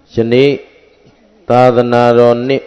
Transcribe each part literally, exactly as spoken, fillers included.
Shani Tadanaroni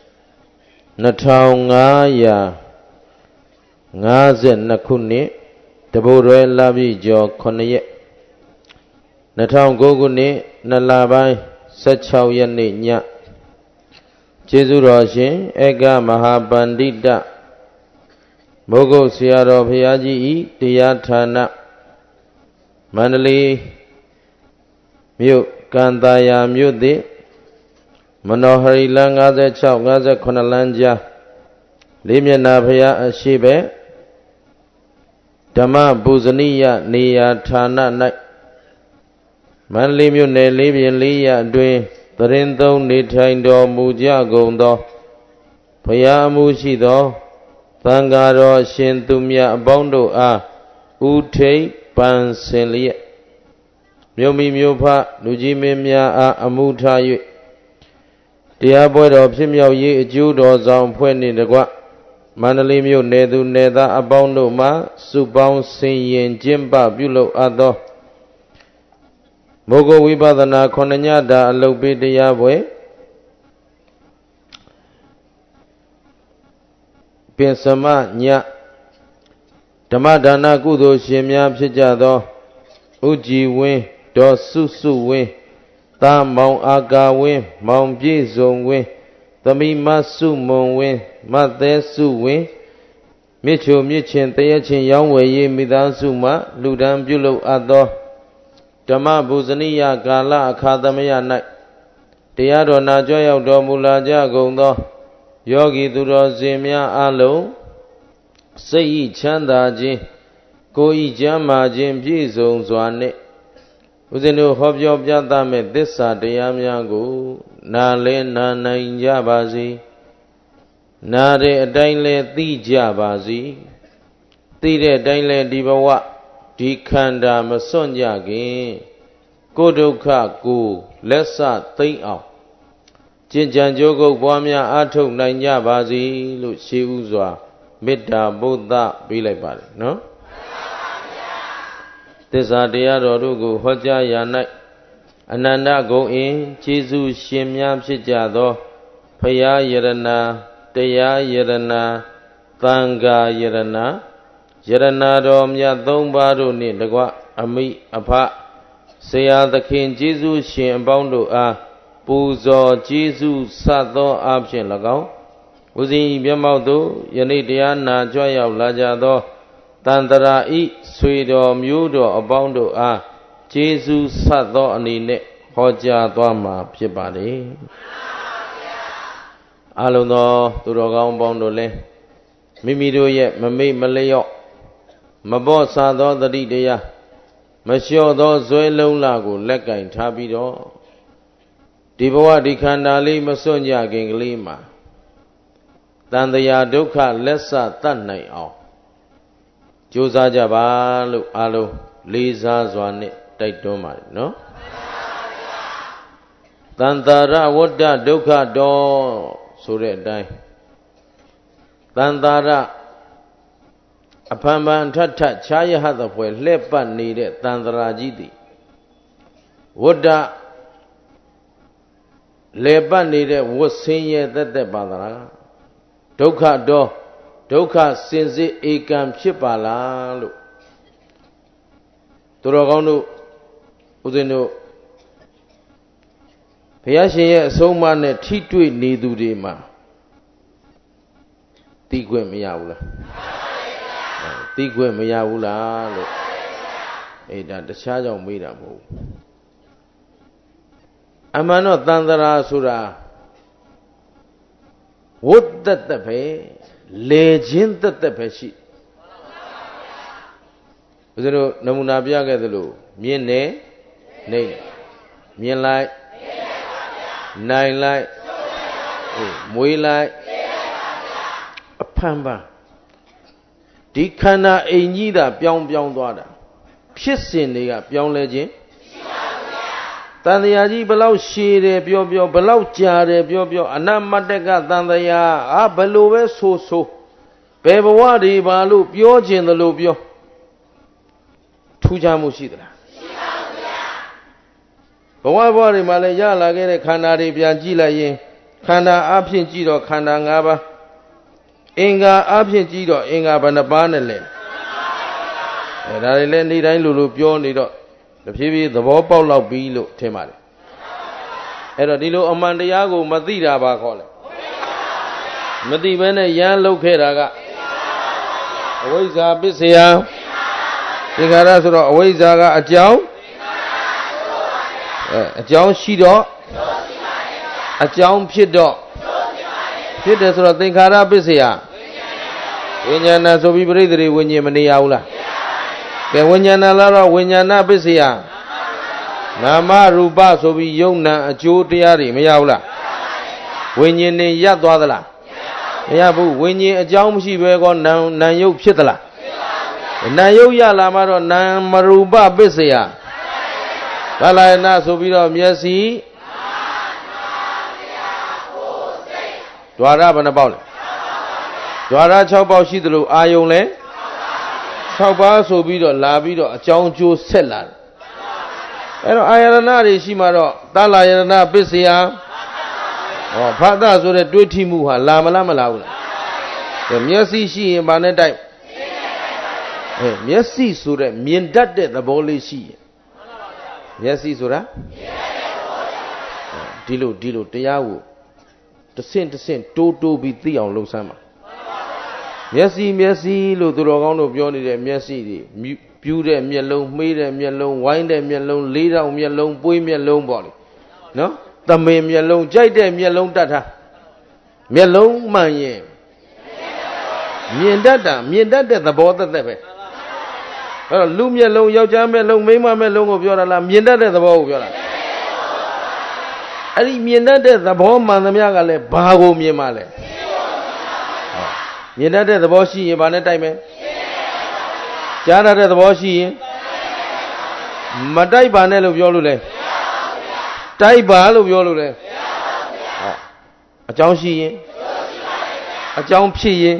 Nataungaya Ngazet Nakuni Tabure Labi Jo Konaye Natang Goguni Nalabai Sachau Yani Nya Jesu Roshin Ega Mahabandita Mogo Siaro Piaji Tiyathana Mandali Myu Kandaya Myuti Manohari Langaze Chau Gaze Konalanja Limyana Paya Ashibe Dhamma Bhuzaniya Niyathana Nai Mandali Myu Ne Libyan Liya Dwin Tarindong Nithaindo Muja Gondo Paya Mushido Thangaro Shintumya Bondo A Utei Pansenliya Myomi Myopa Nujimimya A Amuta Yu Diabodo Pimyo Yi Judo Zang Pweni Degwa Mandali Myu Nedu Neda Abondo Ma Subang Sinyin Jimba Bulo Ado Mogo Vibadana Konanyada Alubidya Bwe Pinsama Nya Dhamadana Kudo Shimya Pijado Uji Win Do Susu Win Ta Maung Aga Win Maung Jizong Win Tami Masu Mon Win Mate Su Win Micho Michin Tayachin Yangwe Ye Midansu Ma Ludan Bulo Ado Dhamma Bhuzaniya Kala Akadamaya Nai Tiyado Najoya Domulaja Gondo Yogi Duro Zimya Alo Sayi Chanda Jin Koi Jama Jin Pizong Zwane Uzinu Hobyo Pyatame Dissa Dayamyangu Nale Nanai Jabazi Nare Daile Ti Jabazi Tire Daile Dibawa Dikanda Masonyagi Kodoka Gu Lessa Ti Ao Jinjan Jogo Bwamya Atok Nanya Bazi Lu Shivuzwa Midda Buddha Bilai no? Tisa Diado Rugu Hoja Yanai Ananda Go In Jisu Shimyam Shijado Paya Yerana Teya Yerana Tanga Yerana Yerana Romya Dombaru Ni Dagwa Ami Apa Saya the King Jisu Shim Bondo A Puzo Jisu Sato Abshin Lagao Uzi Yamaudu Yanidiana Joya Lajado Tandara I Swedo Mudo Abondo A Jisu Sato Anine Hoja Dwama Pibadi Aluno Turogam Bondo Le Mimido Ye Mami Malayo Mabo Sado the Didia Masho do Zoelo Lago Leka in Tabido Diboa di Kandali Masonya Genglima Tandaya Duka Lessa Tanai Ao Josa Jabalu Alu Liza Zwane Taitoma no Tantara Wada Duka Do Sure Dai Tantara Apamban Tata Chaya Hatapwe Lepa Nide Tantara Jidi Wada Lepa Nide was senior that the Badara Doka Do Doka Sinzi Ekam Chipala Lu Turagonu Udino Piashi Somane Titui Nidu Dima Tigwe Miaula Tigwe Miaula Eda the charge of Midamu Amano Tandara Sura Would that the pay legend that the peshi Uzero Namunabia Gadulu Miene Nay Mien light Nine light Mui light A pamba Dikana a nida Pyong Pyong Dwada Pissin the Pyong legend Tandayaji below Shire Biobio below Jare Biobio Anamateka Tandaya A below so so Bebawadi Balu Biojin the Lubio Tujamushidra ဘဝဘဝတွေမှာလည်းရလာခဲ့တဲ့ခန္ဓာတွေပြန်ကြည့်လိုက်ရင်ခန္ဓာအဖြစ်ကြည့်တော့ခန္ဓာ၅ပါးအင်္ဂါအဖြစ်ကြည့်တော့အင်္ဂါဘယ်နှပါးနဲ့လဲအဲဒါတွေလည်းနေ့တိုင်းလိုလိုပြောနေတော့တဖြည်းဖြည်းသဘောပေါက်လောက်ပြီလို့ထင်ပါတယ်အဲ့တော့ဒီလိုအမှန်တရားကိုမသိတာပါခေါ်လဲမသိဘဲနဲ့ရမ်းလုပ်ခဲ့တာကအဝိဇ္ဇာပစ္စယသင်္ခါရဆိုတော့အဝိဇ္ဇာကအကြောင်းအဲအကြောင်းရှိတော့အကြောင်းဖြစ်တော့ဖြစ်တယ်ဆိုတော့သင်္ခါရပစ္စယဝိညာဏဆိုပြီးပြိတ္တိဝိညာဉ်မနေရဘူးလားကဲဝိညာဏလားတော့ဝိညာဏပစ္စယနာမရူပဆိုပြီးယုံနာအကျိုးတရားတွေမရဘူးလားဝိညာဉ်နဲ့ရပ်သွားသလားမရဘူးဝိညာဉ်အကြောင်းမရှိဘဲကောနာနာယုတ်ဖြစ်သလားနာယုတ်ရလာမှတော့နာမရူပပစ္စယဗလာယနာဆိုပြီးတော့မျက်စိဒွါရဘယ်နှပေါက်လဲဒွါရ၆ပေါက်ရှိသလိုအာယုံလဲ၆ပါးဆိုပြီးတော့လာပြီးတော့အကြောင်းကျိုးဆက်လာတယ်အဲ့တော့အာယရဏတွေရှိမှတော့သလာယရဏပစ္စယဟောဖသဆိုတဲ့တွေးထိမှုဟာလာမလားမလာဘူးလားမျက်စိရှိရင်ဗာနဲ့တိုက်အဲမျက်စိဆိုတဲ့မြင်တတ်တဲ့သဘောလေးရှိရင်မျက်စိဆိုတာဒီလိုဒီလိုတရားကိုတဆင့်တဆင့်တိုးတိုးပြီးသိအောင်လှုပ်ဆမ်းပါမျက်စိမျက်စိလို့သူတော်ကောင်းတို့ပြောနေတဲ့မျက်စိတွေပြူးတဲ့မျက်လုံးမှေးတဲ့မျက်လုံးဝိုင်းတဲ့မျက်လုံးလေးတောင်မျက်လုံးပွေးမျက်လုံးပေါ့လေနော်သမင်မျက်လုံးကြိုက်တဲ့မျက်လုံးတတ်ထားမျက်လုံးမှန်ရင်မြင်တတ်တာမြင်တတ်တဲ့သဘောသက်သက်ပဲအဲ့တော့လူမျက်လုံးယောက်ျားမျက်လုံးမိန်းမမျက်လုံးကိုပြောတာလားမြင်တတ်တဲ့သဘောကိုပြောတာအဲ့ဒီမြင်တတ်တဲ့သဘောမှန်သမျှကလည်းဘာကိုမြင်မှလဲမြင်တတ်တဲ့သဘောရှိရင်ဘာနဲ့တိုက်မယ်ကြားတတ်တဲ့သဘောရှိရင်မတိုက်ပါနဲ့လို့ပြောလို့လဲတိုက်ပါလို့ပြောလို့လဲအကြောင်းရှိရင်အကြောင်းဖြစ်ရင်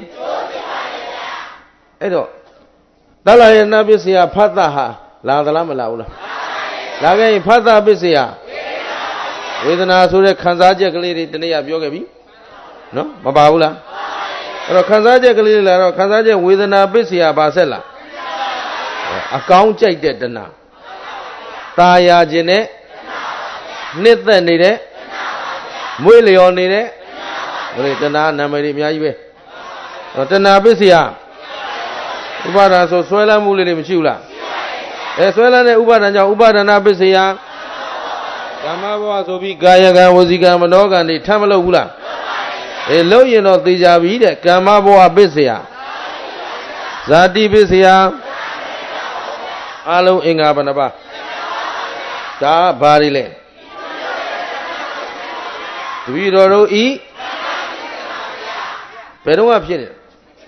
အဲ့တော့သလယနာပစ္စယဖတ်တာဟာလာသလားမလာဘူးလားလာခဲ့ရင်ဖတ်တာပစ္စယဝေဒနာဆိုတဲ့ခံစားချက်ကလေးတွေတနေ့ကပြောခဲ့ပြီနော်မပါဘူးလားအဲ့တော့ခံစားချက်ကလေးတွေလာတော့ခံစားချက်ဝေဒနာပစ္စယဘာဆက်လာအကောင်းကြိုက်တဲ့တဏှာตาရခြင်းနဲ့နှစ်သက်နေတဲ့မွေးလျော်နေတဲ့ဟိုလေတဏှာနာမည်တွေအများကြီးပဲတဏှာပစ္စယဥပါဒာဆိုဆွဲလန်းမှုလေးတွေမရှိဘူးလားအဲဆွဲလန်းတဲ့ဥပါဒံကြောင့်ဥပါဒနာပစ္စယကာမဘဝဆိုပြီးကာယကံဝစီကံမနောကံတွေထမ်းမလုပ်ဘူးလားအဲလုပ်ရင်တော့သိကြပြီတဲ့ကာမဘဝပစ္စယဇာတိပစ္စယအလုံးအင်္ဂါဘယ်နှပါးဒါဘာတွေလဲတပည့်တော်တို့ဤဘယ်တော့မှဖြစ်နေ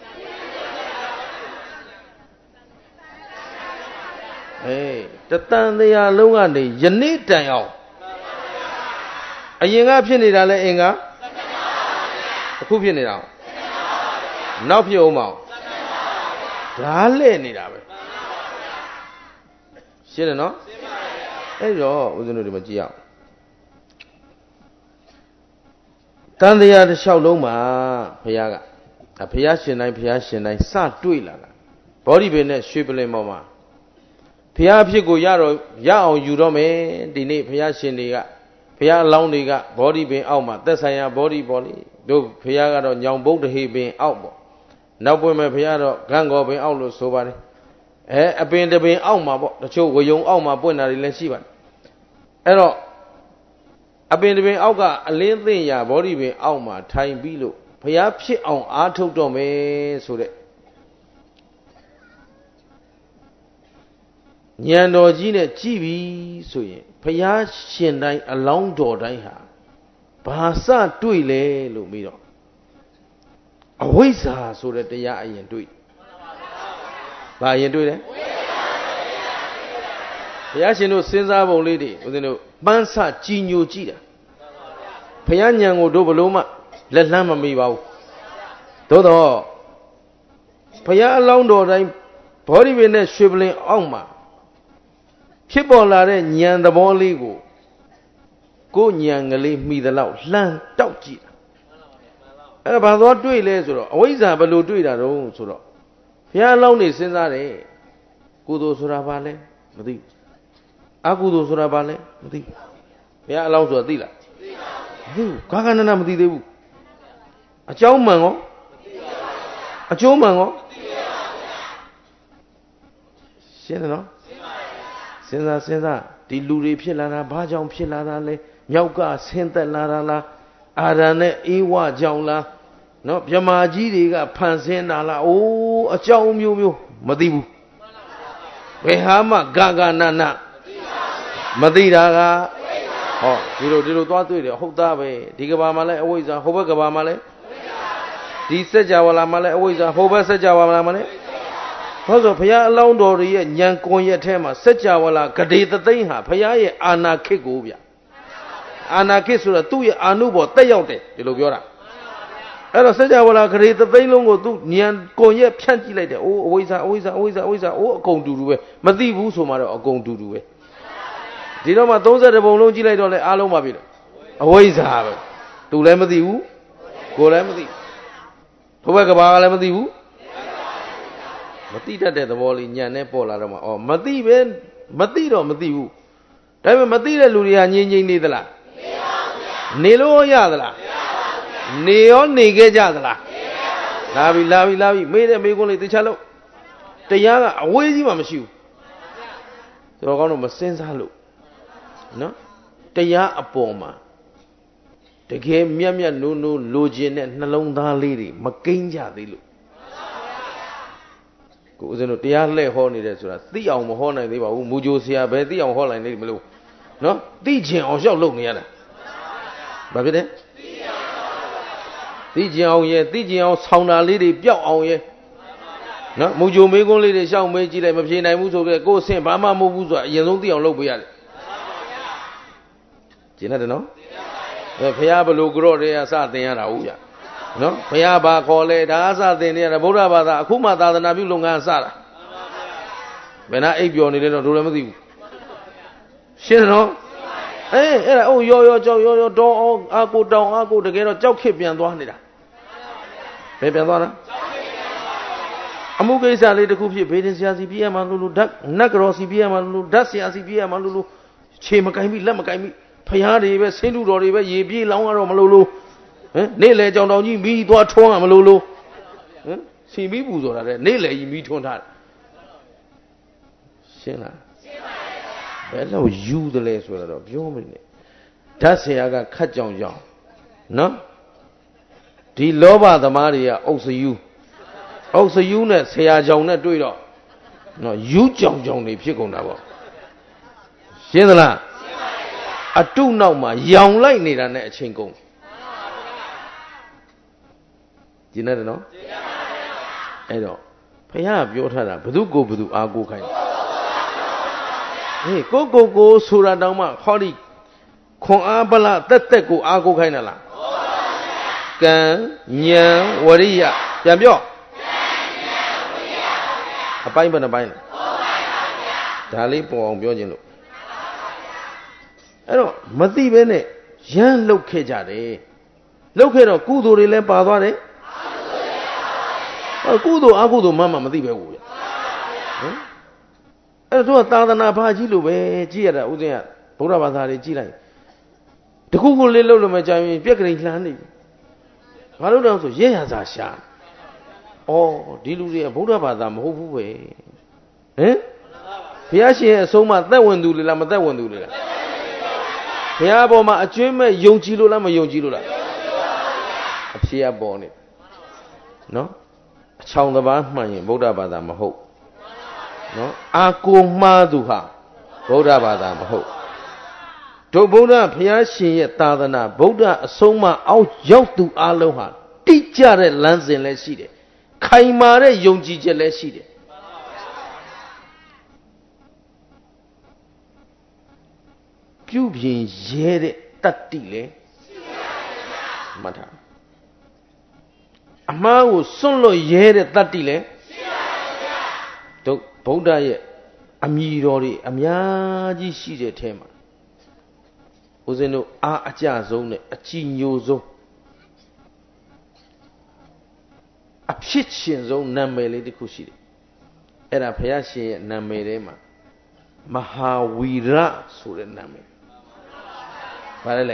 အေးတတန်တရားလုံးကနေယနေ့တိုင်အောင်အရင်ကဖြစ်နေတာလဲအင်္ဂါအခုဖြစ်နေတာနောက်ဖြစ်အောင်မအောင်ဒါလဲ့နေတာပဲရှင်းတယ်နော်အဲ့တော့ဦးဇင်းတို့ဒီမှာကြည့်အောင်တန်တရားတစ်လျှောက်လုံးမှာဘုရားကဘုရားရှင်တိုင်းဘုရားရှင်တိုင်းစတွေ့လာတာဘောဓိပင်နဲ့ရွှေပလင်ပေါ်မှာဘုရားအဖြစ်ကိုရတော့ရအောင်ယူတော့မယ်ဒီနေ့ဘုရားရှင်တွေကဘုရားအလောင်းတွေကဘောဓိပင်အောက်မှာသက်ဆိုင်ရာဘောဓိပေါ်လေတို့ဘုရားကတော့ညောင်ဘုဒ္ဓဟိပင်အောက်ပေါ့နောက်ပွင့်မဲ့ဘုရားတော့ဂန့်ကောပင်အောက်လို့ဆိုပါတယ်အဲအပင်တပင်အောက်မှာပေါ့တချို့ဝယုံအောက်မှာပွင့်တာတွေလည်းရှိပါတယ်အဲ့တော့အပင်တပင်အောက်ကအလင်းသိညာဘောဓိပင်အောက်မှာထိုင်ပြီးလို့ဘုရားဖြစ်အောင်အားထုတ်တော့မယ်ဆိုတဲ့ဉာဏ်တော်ကြီးနဲ့ကြည့်ပြီဆိုရင်ဘုရားရှင်တိုင်းအလောင်းတော်တိုင်းဟာဘာစတွေ့လဲလို့ပြီးတော့အဝိဇ္ဇာဆိုတဲ့တရားအရင်တွေ့ဘာအရင်တွေ့လဲဘုရားရှင်တို့စဉ်းစားပုံလေးတွေဦးဇင်းတို့ပန်းစကြည်ညိုကြည့်တာဘုရားဉာဏ်ကိုတို့ဘလို့မှလက်လှမ်းမမိပါဘူးသို့တော့ဘုရားအလောင်းတော်တိုင်းဘောဓိပင်နဲ့ရွှေပလင်အောက်မှာဖြစ်ပေါ်လာတဲ့ဉာဏ်သဘောလေးကိုကိုညံကလေးမိသလောက်လှမ်းတောက်ကြည့်အဲ့ဒါဘာသွားတွေ့လဲဆိုတော့အဝိဇ္ဇာဘယ်လိုတွေ့တာတော့ဆိုတော့ဘုရားအလောင်းနေစဉ်းစားတယ်ကုသိုလ်ဆိုတာဘာလဲမသိဘူးအကုသိုလ်ဆိုတာဘာလဲမသိဘူးဘုရားအလောင်းဆိုတာသိလားမသိပါဘူးဂါဂနနာမသိသေးဘူးအကြောင်းမှန်ကောအကျိုးမှန်ကောရှင်းတယ်နော်စဉ်းစားစဉ်းစားဒီလူတွေဖြစ်လာတာဘာကြောင့်ဖြစ်လာတာလဲမြောက်ကဆင်းသက်လာတာလားအာရဏနဲ့အေဝကြောင့်လားနော်မြမာကြီးတွေကဖန်ဆင်းတာလားအိုးအကြောင်းမျိုးမျိုးမသိဘူးဘယ်ဟာမှဂဂနနမသိတာကဟောဒီလိုဒီလိုသွားတွေ့တယ်ဟုတ်သားပဲဒီကဘာမှာလဲအဝိဇ္ဇာဟိုဘက်ကဘာမှာလဲဒီစัจ java လာမှာလဲအဝိဇ္ဇာဟိုဘက်စัจ java လာမှာလဲဘာလို့ဘုရားအလောင်းတော်တွေရဲ့ဉာဏ်ကွန်ရက်ထဲမှာစัจ java လာဂဒေသသိန်းဟာဘုရားရဲ့အာနာခိတ်ကိုဗျအာနာခိတ်ဆိုတာသူ့ရဲ့အာနုဘောတက်ရောက်တယ်ဒီလိုပြောတာအဲ့တော့စัจ java လာဂဒေသသိန်းလုံးကိုသူဉာဏ်ကွန်ရက်ဖြန့်ကြည့်လိုက်တယ်အိုးအဝိဇ္ဇာအဝိဇ္ဇာအဝိဇ္ဇာအဝိဇ္ဇာအိုးအကုန်တူတူပဲမသိဘူးဆိုမှတော့အကုန်တူတူပဲဒီတော့မှသုံးဆယ်ပုံလုံးကြည့်လိုက်တော့လဲအားလုံးပါပြီလေအဝိဇ္ဇာပဲသူလည်းမသိဘူးကိုယ်လည်းမသိဘုဘကဘာကလည်းမသိဘူးမသိတတ်တဲ့သဘောလေးညံနဲ့ပေါ်လာတော့မှဩမသိပဲမသိတော့မသိဘူးဒါပေမဲ့မသိတဲ့လူတွေကငြိမ်ငြိမ်နေသလားနေလို့ရသလားနေရောနေခဲ့ကြသလားလာပြီလာပြီလာပြီမေးတဲ့မေးခွန်းလေးတခြားလို့တရားကအဝေးကြီးမှမရှိဘူးဆိုတော့ကောင်းတော့မစင်စားလို့နော်တရားအပေါ်မှာတကယ်မြတ်မြတ်နိုးနိုးလိုချင်တဲ့နှလုံးသားလေးတွေမကိန်းကြသေးလို့ကိုဦးဇင်းတို့တရားလှည့်ဟောနေတယ်ဆိုတာသိအောင်မဟောနိုင်သေးပါဘူးမူကြိုဆရာပဲသိအောင်ဟောနိုင်နေမလို့နော်သိချင်အောင်လျှောက်လုပ်နေရတာဘာဖြစ်လဲသိချင်အောင်ရဲ့သိချင်အောင်ဆောင်းတာလေးတွေပျောက်အောင်ရဲ့နော်မူကြိုမေးခွန်းလေးတွေရှောက်မေးကြည့်လိုက်မဖြေနိုင်ဘူးဆိုတော့ကိုယ်အဆင့်ဘာမှမဟုတ်ဘူးဆိုတာအရင်ဆုံးသိအောင်လုပ်ပေးရတယ်ကျင်တယ်နော်အဲဘုရားဘလို့ကြော့တဲ့ကစသင်ရတာဟုတ်ဗျနော်ဘုရားဘာခေါ်လဲဒါအစသင်နေရတာဗုဒ္ဓဘာသာအခုမှသာသနာပြုလုပ်ငန်းစတာဘယ်နာအိပ်ပျော်နေလဲတော့တို့လည်းမသိဘူးရှင်းနော်အေးအဲ့ဒါအိုးရောရောကြောက်ရောရောတောင်းအာကိုတောင်းအာကိုတကယ်တော့ကြောက်ခစ်ပြန်သွားနေတာဘယ်ပြန်သွားတာအမှုကိစ္စလေးတစ်ခုဖြစ်ဘေးတင်ဆရာစီပြည့်ရမှာလို့လို့ဓာတ်နတ်ကရောစီပြည့်ရမှာလို့လို့ဓာတ်ဆရာစီပြည့်ရမှာလို့လို့ခြေမကင်ပြီလက်မကင်ပြီဖျားတွေပဲဆင်းတူတော်တွေပဲရေပြေးလောင်းရတော့မလို့လို့ဟမ်နေ့လေကြောင်တောင်ကြီးမီးသွားထွန်းရမလို့လို့ဟမ်စီမီးပူဆိုတာတဲ့နေ့လေကြီးမီးထွန်းထားတယ်ရှင်းလားရှင်းပါပြီဘယ်လောက်ယူတယ်လဲဆိုတော့ပြောမနေဓာတ်ဆရာကခတ်ကြောင်ကြောင်နော်ဒီလောဘသမားတွေကအုပ်စယူအုပ်စယူနဲ့ဆရာကြောင်နဲ့တွေ့တော့နော်ယူကြောင်ကြောင်တွေဖြစ်ကုန်တာပေါ့ရှင်းသလားအတုနောက်မှာရောင်လိုက်နေတာနဲ့အချိန်ကုန်ကျင်းတယ်နော်အဲ့တော့ဘုရားပြောထားတာဘု து ကိုဘု து အာကိုခိုင်းဟေးကိုကိုကိုဆိုတာတောင်မှဟောဒီခွန်အားပလတက်တက်ကိုအာကိုခိုင်းတာလားကံဉာဏ်ဝရိယပြန်ပြောအပိုင်းဘယ်နှပိုင်းလဲဒါလေးပေါ်အောင်ပြောခြင်းလို့အဲ့တော့မသိပဲနဲ့ရမ်းလှုပ်ခဲ့ကြတယ်လှုပ်ခဲ့တော့ကုသိုလ်တွေလည်းပါသွားတယ်အကုသိုလ်အကုသိုလ်မှမှမသိပဲဘူးဗျဟမ်အဲ့တော့သာသနာဘာကြီးလို့ပဲကြည့်ရတာဥစဉ်ကဗုဒ္ဓဘာသာတွေကြည့်လိုက်တခုခုလေးလှုပ်လို့မကြရင်ပြက်ကလေးလှမ်းနေပြီဘာလို့လဲဆိုရဲရစာရှာဩဒီလူတွေကဗုဒ္ဓဘာသာမဟုတ်ဘူးပဲဟမ်ဘုရားရှင်ရဲ့အဆုံးအမသက်ဝင်သူလေလားမသက်ဝင်သူလေလားဘုရားပေါ်မှာအကျွမ်းမဲ့ယုံကြည်လို့လားမယုံကြည်လို့လားအဖြေအပေါ်နေနော်အချောင်တစ်ပါးမှန်ရင်ဗုဒ္ဓဘာသာမဟုတ်နော်အာကိုမှားသူဟာဗုဒ္ဓဘာသာမဟုတ်တို့ဗုဒ္ဓဘုရားရှင်ရဲ့သာသနာဗုဒ္ဓအဆုံးအမအောက်ရောက်သူအလုံးဟာတိကျတဲ့လမ်းစဉ်လည်းရှိတယ်ခိုင်မာတဲ့ယုံကြည်ချက်လည်းရှိတယ်ပြုပြင်ရဲတဲ့တတ္တိလေမှတ်ထားအမှားကိုစွန့်လွတ်ရဲတဲ့တတ္တိလေတို့ဗုဒ္ဓရဲ့အမည်တော်တွေအများကြီးရှိတဲ့ထဲမှာဥဦးဇင်းတို့အားအကျဆုံးနဲ့အကြည်ညိုဆုံးအဖြစ်ရှင်ဆုံးနာမည်လေးတစ်ခုရှိတယ်အဲ့ဒါဘုရားရှင်ရဲ့နာမည်ထဲမှာမဟာဝီရဆိုတဲ့နာမည်ဘာလဲလဲ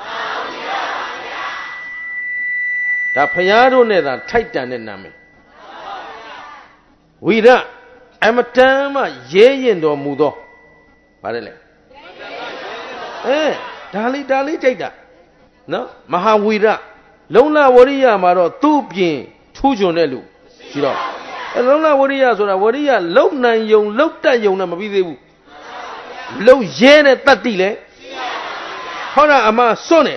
ဒါဘုရားတို့နဲ့သာထိုက်တန်တဲ့နာမည်ဝီရအမတန်မှရဲရင်တော်မူသောဘာလဲလဲအဲဒါလေးဒါလေးကြိုက်တာနော်မဟာဝီရလုံလဝရိယမှာတော့သူ့ပြင်ထူးချွန်တဲ့လူရှိတော့အဲလုံလဝရိယဆိုတာဝရိယလုံနိုင်ယုံလုံတတ်ယုံနဲ့မပြီးသေးဘူးလုံရဲနဲ့တတ်တိလဲဟောတာအမစွန့်တယ်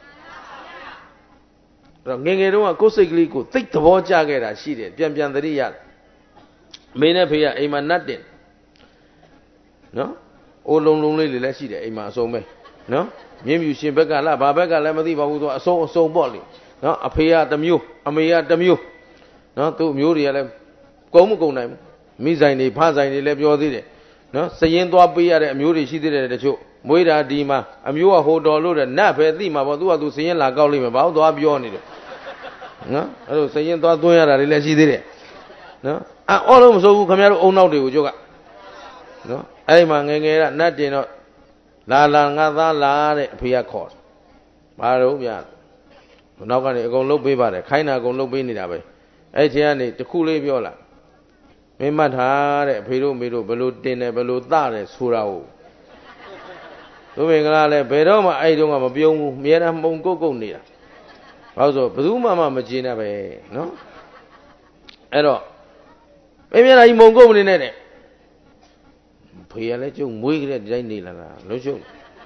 အဲ့တော့ငယ်ငယ်တုန်းကကိုယ်စိတ်ကလေးကိုသိသဘောကျခဲ့တာရှိတယ်ပြန်ပြန်သတိရတယ်မင်းနဲ့ဖေကအိမ်မှာနတ်တင်နော်အိုးလုံးလုံးလေးတွေလည်းရှိတယ်အိမ်မှာအစုံပဲနော်မြင်းမြူရှင်ဘက်ကလားဘာဘက်ကလည်းမသိပါဘူးသူကအစုံအစုံပေါ့လေနော်အဖေကတစ်မျိုးအမေကတစ်မျိုးနော်သူ့မျိုးတွေကလည်းကုန်းမကုန်းနိုင်ဘူးမိဆိုင်တွေဖဆိုင်တွေလည်းပြောသေးတယ်နော်စရင်သွားပေးရတဲ့အမျိုးတွေရှိသေးတယ်တချို့မွေးတာဒီမှာအမျိုးကဟိုတော်လို့တဲ့နတ်ပဲသိမှာပေါ့သူကသူစရင်လာကောက်လိမ့်မယ်ဘာလို့သွားပြောနေတယ်နော်အဲ့လိုစရင်သွားသွင်းရတာတွေလည်းရှိသေးတယ်နော်အော်လို့မစိုးဘူးခင်ဗျားတို့အုံနောက်တွေကိုကျုပ်ကနော်အဲ့ဒီမှာငယ်ငယ်ကနတ်တင်တော့လာလာငါသားလာတဲ့အဖေကခေါ်တယ်ဘာလို့ဗျာနောက်ကနေအကုန်လုတ်ပေးပါတယ်ခိုင်းတာအကုန်လုတ်ပေးနေတာပဲအဲ့ဒီကနေတခုလေးပြောလာမင်းမှတ်ထားတဲ့အဖေတို့မေတို့ဘယ်လိုတင်တယ်ဘယ်လိုသတယ်ဆိုတာကိုသူမင်္ဂလာလည်းဘယ်တော့မှအဲ့တုန်းကမပြုံးဘူးအများအားမှုံကုတ်ကုတ်နေတာဘာလို့ဆိုဘယ်သူမှမကျေနပ်ပဲနော်အဲ့တော့မင်းမျက်နှာကြီးမုံကုတ်မနေနဲ့တဲ့ဖေရလည်းကျုံမွေးကြတဲ့ဒီတိုင်းနေလာတာလို့ရှုံ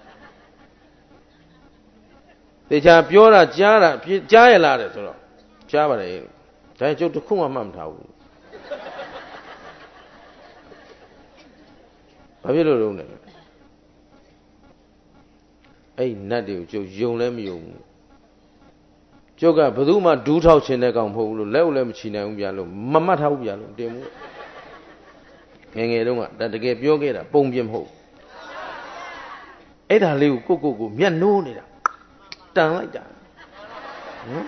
တေချာပြောတာကြားတာကြားရလားတဲ့ဆိုတော့ကြားပါတယ်ဒါကျုပ်တစ်ခုမှမှတ်မထားဘူးဘာဖြစ်လို့လုံးလဲအဲ့နတ်တွေကိုကျုပ်ယုံလည်းမယုံဘူးကျုပ်ကဘယ်သူမှဒူးထောက်ခြင်းတဲ့ကောင်မဟုတ်ဘူးလို့လက်ကိုလည်းမချီနိုင်ဘူးဗျာလို့မမှတ်ထားဘူးဗျာလို့တင်မှုငယ်ငယ်တုန်းကဒါတကယ်ပြောခဲ့တာပုံပြမဟုတ်အဲ့ဒါလေးကိုကိုကိုကိုမျက်နှိုးနေတာတန်လိုက်တာနော်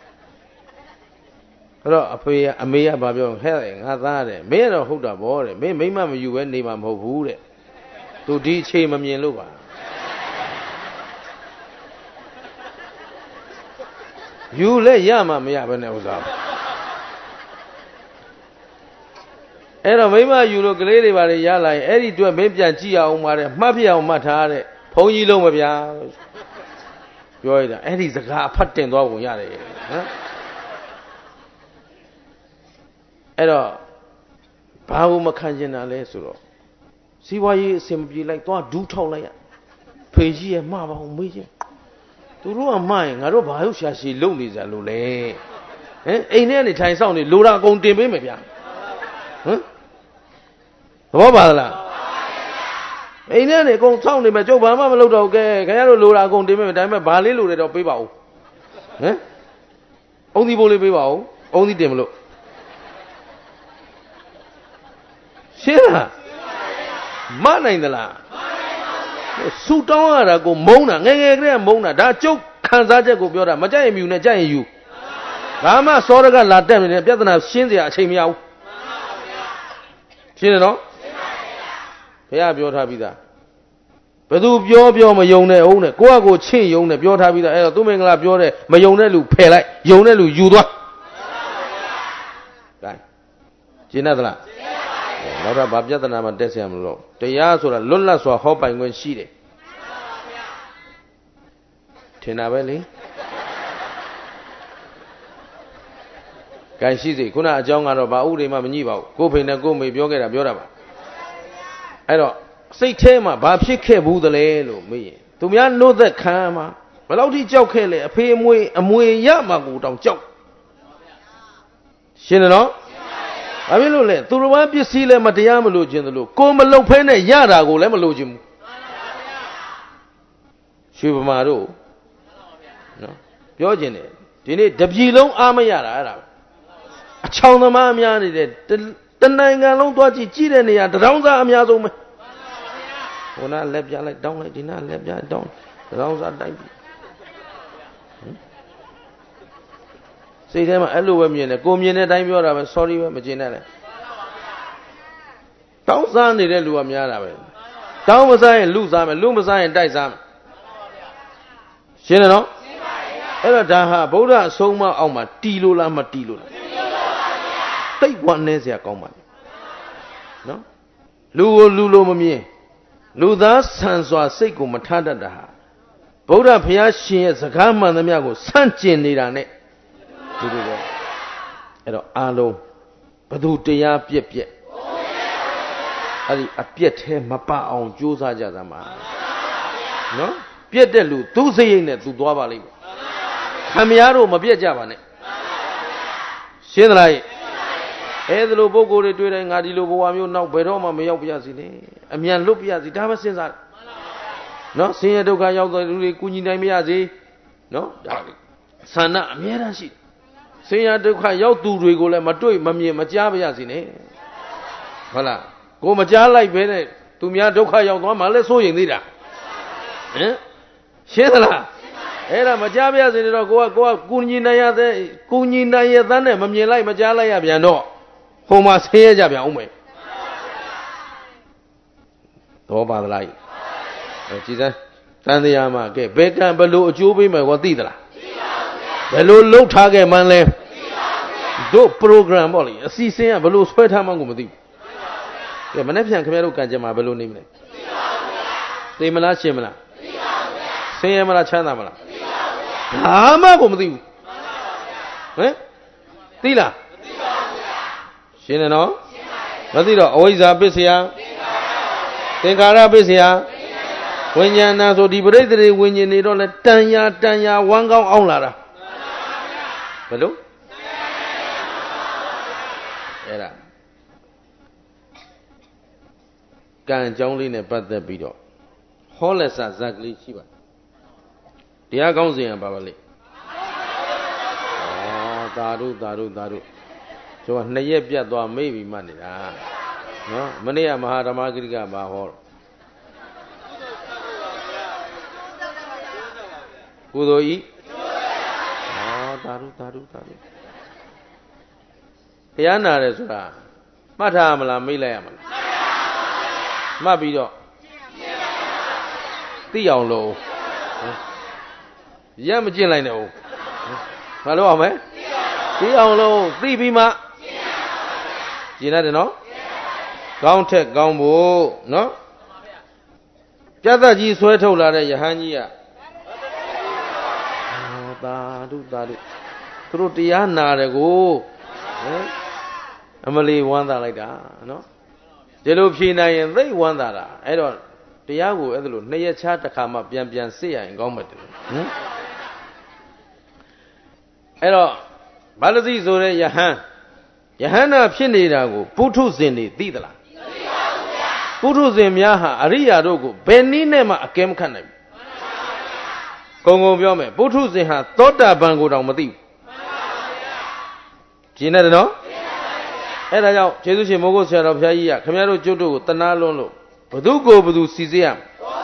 အဲ့တော့အဖေကအမေကဘာပြောဟဲ့ငါသားတဲ့မင်းကတော့ဟုတ်တာဗောတဲ့မင်းမိမမယူပဲနေမှာမဟုတ်ဘူးတဲ့သူဒီအချိန်မမြင်လို့ပါယူလဲရမှာမရဘဲနဲ့ဥစားအဲ့တော့မိမယူလို့ကလေးတွေပါလေရလာရင်အဲ့ဒီအတွက်မင်းပြန်ကြည့်အောင်ပါတဲ့မှတ်ပြအောင်မှတ်ထားတဲ့ဘုန်းကြီးလုံးမဗျာပြောရတာအဲ့ဒီစကားအဖတ်တင်သွားပုံရတယ်နော်အဲ့တော့ဘာလို့မခံကျင်တာလဲဆိုတော့စီးပွားရေးအဆင်မပြေလိုက်သွားဒူးထောက်လိုက်ရဖေကြီးရဲ့မှားပါအောင်မေးချင်းသူတို့ကမှားရင်ငါတို့ဘာလို့ရှာရှည်လုံနေကြလို့လဲဟင်အိမ်ထဲကနေထိုင်ဆောင်နေလိုတာအကုန်တင်ပေးမယ်ဗျာဟမ်သဘောပါလားအိမ်ထဲကနေအကုန်ဆောင်နေမယ်ကျုပ်ဘာမှမလုပ်တော့ကဲခင်ဗျားတို့လိုတာအကုန်တင်ပေးမယ်ဒါပေမဲ့ဘာလေးလိုတယ်တော့ပေးပါဦးဟမ်အုံးသီးပိုးလေးပေးပါဦးအုံးသီးတင်မလို့ရှင်းလားမနိုင်သလားဆူတောင်းရတာကိုမုန်းတာငယ်ငယ်ကလေးကမုန်းတာဒါကျုပ်ခံစားချက်ကိုပြောတာမကြိုက်ရင်မြူနဲ့ကြိုက်ရင်ယူဒါမှစောရကလာတက်နေတဲ့ပြဿနာရှင်းစရာအချိန်မရဘူးရှင်းတယ်နော်ဘုရားပြောထားပြီးသားဘယ်သူပြောပြောမယုံနဲ့ဟုတ်နဲ့ကိုယ့်အကိုချင့်ယုံနဲ့ပြောထားပြီးသားအဲ့တော့သူမင်္ဂလာပြောတဲ့မယုံတဲ့လူဖယ်လိုက်ယုံတဲ့လူယူသွားကဲရှင်းသလားနောက်တော့ဘာပြဿနာမှတက်เสียမလို့တရားဆိုတာလွတ်လပ်စွာဟောပိုင်ခွင့်ရှိတယ်ထင်တာပဲလေကဲရှိစေခုနအကြောင်းကတော့ဘာဥတွေမှမညှိပါဘူးကိုဖေနဲ့ကိုမေပြောခဲ့တာပြောတာပါအဲ့တော့စိတ်ထဲမှာဘာဖြစ်ခဲ့ဘူးသလဲလို့မေးရင်သူများနှုတ်သက်ခံမှာဘယ်လောက်ထိကြောက်ခဲ့လဲအဖေအမွေအမွေရမှာကိုတောင်ကြောက်ရှင်းတယ်နော်ဘာဖြစ်လို့လဲသူတော်ဘာပစ္စည်းလည်းမတရားမလို့ခြင်းသလိုကိုမလုံဖဲနဲ့ရတာကိုလည်းမလို့ခြင်းဘူးရွှေဗမာတို့နော်ပြောခြင်းတယ်ဒီနေ့တပြည်လုံးအားမရတာအဲ့ဒါအချောင်သမားအများနေတဲ့တနိုင်ငံလုံးသွားကြည့်ကြည့်တဲ့နေရာတရောင်းစားအများဆုံးပဲဟိုနာလက်ပြလိုက်တောင်းလိုက်ဒီနာလက်ပြတောင်းလောင်းစားတိုက်ပြီစိတ်ထဲမှာအဲ့လိုပဲမြင်တယ်ကိုမြင်တဲ့အတိုင်းပြောတာပဲ sorry ပဲမကျင်နဲ့လေတောင်းစားနေတဲ့လူကများတာပဲတောင်းမစားရင်လူစားမယ်လူမစားရင်တိုက်စားမယ်ရှင်းတယ်နော်အဲ့တော့ဒါဟာဗုဒ္ဓအဆုံးအမအောက်မှာတီလို့လားမတီလို့လားတိတ်ဝမ်းနေစရာကောင်းပါလေနော်လူကိုလူလိုမမြင်လူသားဆန်စွာစိတ်ကိုမထားတတ်တာဟာဗုဒ္ဓဘုရားရှင်ရဲ့စကားမှန်သမျှကိုဆန့်ကျင်နေတာနဲ့ဒီလိုပဲအဲ့တော့အားလုံးဘသူတရားပြက်ပြက်အဲ့ဒီအပြက်ထဲမပအောင်ကြိုးစားကြသမှာနော်ပြက်တဲ့လူသူ့စိတ်ရိတ်နဲ့သူသွားပါလိမ့်မယ်ခမည်းတော်မပြက်ကြပါနဲ့ရှင်းသလားအဲ့ဒီလိုပုဂ္ဂိုလ်တွေတွေ့တိုင်းငါဒီလိုဘဝမျိုးနောက်ဘယ်တော့မှမရောက်ပြရစီနဲ့အမြန်လွတ်ပြရစီဒါပဲစဉ်းစားနော်ဆင်းရဲဒုက္ခရောက်တဲ့လူတွေကုညီနိုင်မရစေနော်ဒါဆန္ဒအမြဲတမ်းရှိဆင်းရဲဒုက္ခရောက်သူတွေကိုလည်းမတွေ့မမြင်မကြားပြရစီနဲ့ဟုတ်လားကိုမကြားလိုက်ပဲနဲ့သူများဒုက္ခရောက်သွားမှလည်းစိုးရင်သေးတာဟမ်ရှင်းသလားအဲ့ဒါမကြားပြရစေတော့ကိုကကိုကကုညီနိုင်ရတဲ့ကုညီနိုင်ရတဲ့နဲ့မမြင်လိုက်မကြားလိုက်ရပြန်တော့ဟိုမှာဆင်းရဲကြပြန်အောင်မယ်တော့ပါသလားအဲကြည်စမ်းတန်တရားမှာကဲဘယ်ကံဘလို့အကျိုးပေးမယ်ကောသိသလားဘယ်လိုလှုပ်ထားခဲ့မှန်းလဲတို့ program ပေါ့လေအစီအစဉ်ကဘလို့ဆွဲထားမှန်းကိုမသိဘူးကဲမနေ့ပြန်ခင်ဗျားတို့ကံကြမ္မာဘယ်လိုနေမလဲသိမလားရှင်းမလားဆင်းရဲမလားချမ်းသာမလားဘာမှကိုမသိဘူးဟမ်သိလားရှင်းတယ်နော်မသိတော့အဝိဇ္ဇာပစ္စယသင်္ခါရပစ္စယဝိညာဏဆိုဒီပရိသေတွေဝိညာဉ်နေတော့လဲတန်ရာတန်ရာဝမ်းကောင်းအောင်လာတာဘယ်လိုအဲ့ဒါကံအကြောင်းလေးနဲ့ပတ်သက်ပြီးတော့ဟောလက်စဇက်ကလေးရှိပါတရားကောင်းစဉ်ကပါပါလေဩသာဓုသာဓုသာဓုဆိုတော့နှစ်ရက်ပြတ်သွားမေ့ပြီးမှနေတာနော်မနေ့ကမဟာဓမ္မဂရိကဘာဟောကုသိုလ်ဤဩသာဓုသာဓုသာဓုဘုရားနာတယ်ဆိုတာမှတ်ထားမလားမေ့လိုက်ရမလားမှတ်ပြီးတော့သိအောင်လို့ရက်မကျင့်လိုက်နဲ့ဦးဘာလို့အောင်မလဲသိအောင်လို့သိပြီးမှကျင့်ရတယ်နော်ကောင်းထက်ကောင်းဖို့နော်ပြတ်သက်ကြီးဆွဲထုတ်လာတဲ့ယဟန်ကြီးကသာဓုသာဓုသူတို့တရားနာတယ်ကိုဟမ်အမလီဝမ်းသာလိုက်တာနော်ဒီလိုဖြေနိုင်ရင်သိဝမ်းသာတာအဲ့တော့တရားကိုအဲ့လိုနှစ်ရက်ခြားတစ်ခါမှပြန်ပြန်စစ်ရရင်ကောင်းမှတယ်ဟမ်အဲ့တော့ဘာလို့သိဆိုတဲ့ယဟန်ယဟန္တာဖြစ်နေတာကိုပုထုဇဉ်တွေသိသလားသိပါဘူးဗျာပုထုဇဉ်များဟာအရိယာတို့ကိုဘယ်နည်းနဲ့မှအကဲမခတ်နိုင်ဘူးကုံကုံပြောမယ်ပုထုဇဉ်ဟာသောတာပန်ကိုတောင်မသိဘူးမှန်ပါဗျာကျင်းတယ်နော်အဲ့ဒါကြောင့်ကျေးဇူးရှင်မိုးကုတ်ဆရာတော်ဘုရားကြီးကခင်ဗျားတို့ကျွတ်တို့ကိုတနာလွန်းလို့ဘသူကိုဘသူစီစေရမလဲ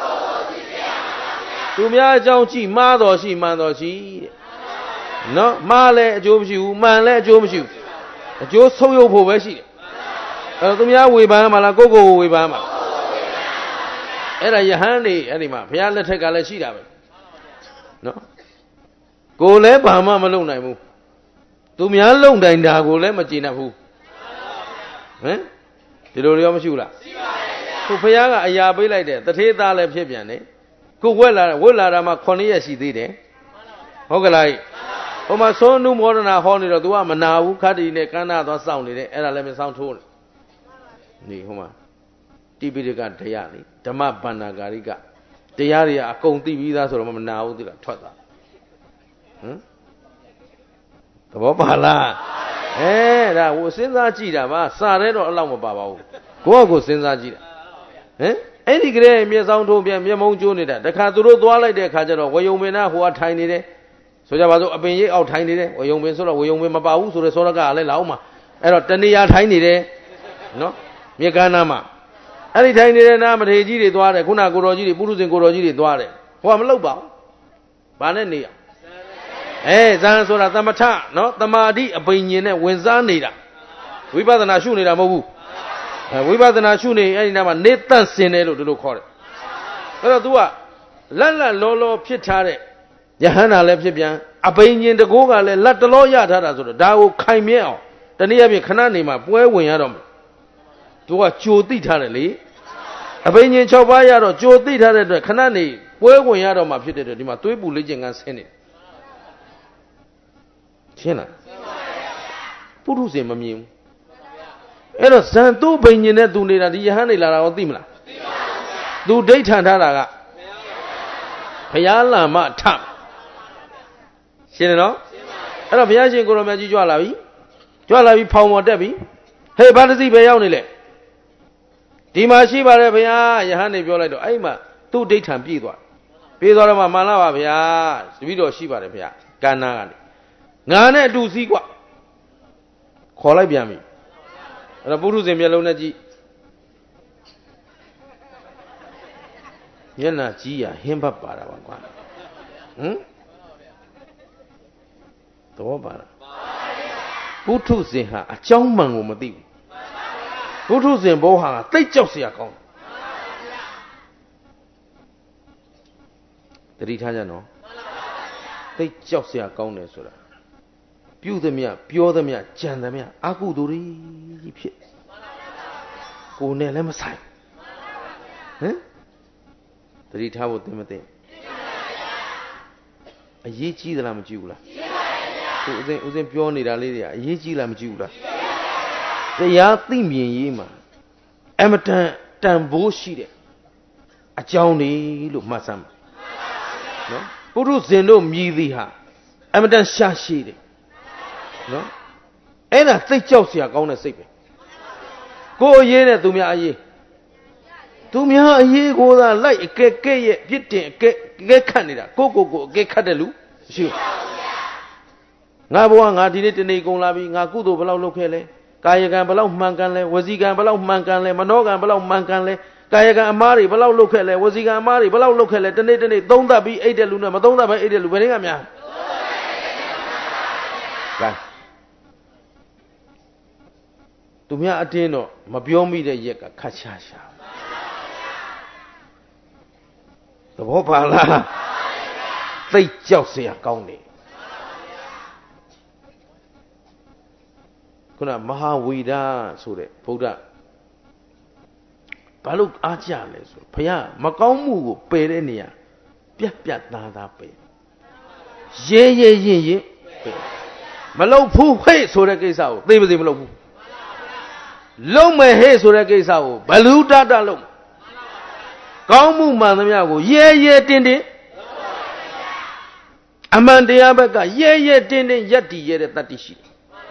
သူများအကြောင်းကြည့်မှားတော်ရှိမှန်တော်ရှိတဲ့နော်မှားလဲအကျိုးမရှိဘူးမှန်လဲအကျိုးမရှိဘူးအကျိုးဆုံးယုတ်ဖို့ပဲရှိတယ်အဲ့တော့သူများဝေဖန်မှာလားကိုယ့်ကိုယ်ကိုဝေဖန်မှာအဲ့ဒါယဟန်နေအဲ့ဒီမှာဘုရားလက်ထက်ကလည်းရှိတာပဲနော်ကိုယ်လည်းဘာမှမလုပ်နိုင်ဘူးသူများလုံတိုင်တာကိုလည်းမကျေနပ်ဘူးဟမ်ဒီလိုရောမရှိဘူးလားရှိပါတယ်ဗျာခုဘုရားကအရာပေးလိုက်တယ်တထေးသားလည်းဖြစ်ပြန်တယ်ခုဝက်လာဝက်လာတာမှခုနှစ်ရက်ရှိသေးတယ်ဟုတ်ကလားဟိုမှာသောနုမောဒနာဟောနေတော့ तू ကမနာဘူးခတ္တိနဲ့ကန္နာသွားစောင့်နေတယ်အဲ့ဒါလည်းမစောင့်ထိုးနေဟိုမှာတိပိဋကတရားလေဓမ္မဗန္နာဂာရိကတရားတွေကအကုန်သိပြီးသားဆိုတော့မနာဘူးသိလားထွက်သွားဟမ်သဘောပါလားအဲဒါဟိုစဉ်းစားကြည့်တာပါစာရဲတော့အလောက်မပါပါဘူးကိုယ့်အကိုစဉ်းစားကြည့်တာဟမ်အဲ့ဒီကလေးမျက်စောင်းထိုးပြန်မျက်မုံကျိုးနေတာတခါသူတို့သွားလိုက်တဲ့အခါကျတော့ဝေယုံမင်းနာဟိုကထိုင်နေတယ်ဆိုကြပါစို့အပင်ရိပ်အောက်ထိုင်နေတယ်ဝေယုံမင်းဆိုတော့ဝေယုံမင်းမပါဘူးဆိုတဲ့သောရကကလည်းလောက်မှာအဲ့တော့တဏှာထိုင်နေတယ်နော်မြေကမ်းနားမှာအဲ့ဒီထိုင်နေတဲ့နာမထေကြီးတွေသွားတယ်ခုနကိုတော်ကြီးတွေပုရုဇဉ်ကိုတော်ကြီးတွေသွားတယ်ဟိုကမလုပ်ပါဘူးဘာနဲ့နေရအဲဇန်ဆိုတာသမထနော်တမာတိအပိညာဉ်နဲ့ဝင်စားနေတာဝိပဿနာရှုနေတာမဟုတ်ဘူးအဲဝိပဿနာရှုနေအဲ့ဒီနားမှာနေတန့်စင်တယ်လို့ဒီလိုခေါ်တယ်အဲ့တော့ तू ကလက်လက်လောလောဖြစ်ထားတဲ့ယဟန္တာလည်းဖြစ်ပြန်အပိညာဉ်တကိုးကလည်းလက်တလောရထားတာဆိုတော့ဒါကိုခိုင်မြဲအောင်တနည်းအားဖြင့်ခဏနေမှာပွဲဝင်ရတော့မယ် तू ကကြိုသိထားတယ်လေအပိညာဉ်၆ပါးရတော့ကြိုသိထားတဲ့အတွက်ခဏနေပွဲဝင်ရတော့မှဖြစ်တဲ့အတွက်ဒီမှာသွေးပူလေးကျင်ကန်းဆင်းနေရှင်းလားပုထုဇဉ်မမြင်ဘူးအဲ့တော့ဇန်တုပိညာဉ်နဲ့ तू နေတာဒီယဟန်နေလာတာကိုသိမလားသိပါဘူး तू ဒိဋ္ဌံထားတာကဘုရားလာမထရှင်းတယ်နော်အဲ့တော့ဘုရားရှင်ကိုရောင်မြတ်ကြီးကြွလာပြီကြွလာပြီဖောင်ပေါ်တက်ပြီဟေးဘာတစီပဲရောက်နေလေဒီမှာရှိပါတယ်ဘုရားယဟန်နေပြောလိုက်တော့အဲ့မှာသူ့ဒိဋ္ဌံပြည့်သွားပြည့်သွားတော့မှမှန်လားပါဗျာတပည့်တော်ရှိပါတယ်ဗျာကန္နာကနေငါနဲ့အတူစီးกว่าခေါ်လိုက်ပြန်ပြီအဲ့တော့ပုထုဇဉ်မျက်လုံးနဲ့ကြည့်မျက်နှာကြီးရဟင်းဘတ်ပါတာပါကွာဟမ်သဘောပါလားပုထုဇဉ်ဟာအကြောင်းမှန်ကိုမသိဘူးပုထုဇဉ်ဘောဟာတိတ်ကြောက်เสียကောင်းတတိထားကြနော်တိတ်ကြောက်เสียကောင်းတယ်ဆိုတာပြုသမျှပြောသမျှကြံသမျှအကုသိုလ်ကြီးဖြစ်ကိုယ်နဲ့လည်းမဆိုင်ဟမ်တတိထားဖို့သင်မသိအရေးကြီးသလားမကြည့်ဘူးလားကြည့်ပါရဲ့ဗျာဦးစင်ဦးစင်ပြောနေတာလေးတွေကအရေးကြီးလားမကြည့်ဘူးလားတရားသိမြင်ရေးမှာအမတန်တန်ဖိုးရှိတဲ့အကြောင်းတွေလို့မှတ်စမ်းပါနော်ပုရုဇဉ်တို့မြည်သည်ဟာအမတန်ရှာရှိတယ်နော်အဲ့ဒါစိတ်ကြောက်เสียကောင်းတဲ့စိတ်ပဲကိုယ်အရေးနဲ့သူများအရေးသူများအရေးကိုသာလိုက်အကဲကဲရဲ့ပြစ်တင်အကဲကဲခတ်နေတာကိုကိုကိုအကဲခတ်တဲ့လူမရှိဘူးငါဘဝငါဒီနေ့တနေ့ကုန်လာပြီငါကုသိုလ်ဘယ်လောက်လုပ်ခဲ့လဲကာယကံဘယ်လောက်မှန်ကန်လဲဝစီကံဘယ်လောက်မှန်ကန်လဲမနောကံဘယ်လောက်မှန်ကန်လဲကာယကံအမားတွေဘယ်လောက်လုပ်ခဲ့လဲဝစီကံအမားတွေဘယ်လောက်လုပ်ခဲ့လဲတနေ့တနေ့သုံးသပ်ပြီးအိတ်တဲ့လူနဲ့မသုံးသပ်ပဲအိတ်တဲ့လူဘယ်နည်းကများကဲသူများအတင်းတော့မပြောမိတဲ့ရက်ကခတ်ရှာရှာသဘောပါလားသိကြောက်เสียကောင်းတယ်ခုနမဟာဝိဒဆိုတဲ့ဗုဒ္ဓဘာလို့အားကြလဲဆိုဘုရားမကောင်းမှုကိုပယ်တဲ့နေရာပြတ်ပြတ်သားသားပယ်ရဲရဲရင်ရင်ပယ်မလုပ်ဘူးဟဲ့ဆိုတဲ့ကိစ္စကိုသိပါစေမလုပ်ဘူးလုံးမယ်ဟဲ့ဆိုတဲ့ကိစ္စကိုဘလူတတလုံးကောင်းမှုမှန်သမျှကိုရဲရဲတင်းတင်းအမှန်တရားဘက်ကရဲရဲတင်းတင်းယက်တည်ရတဲ့တတ္တိရှိတယ်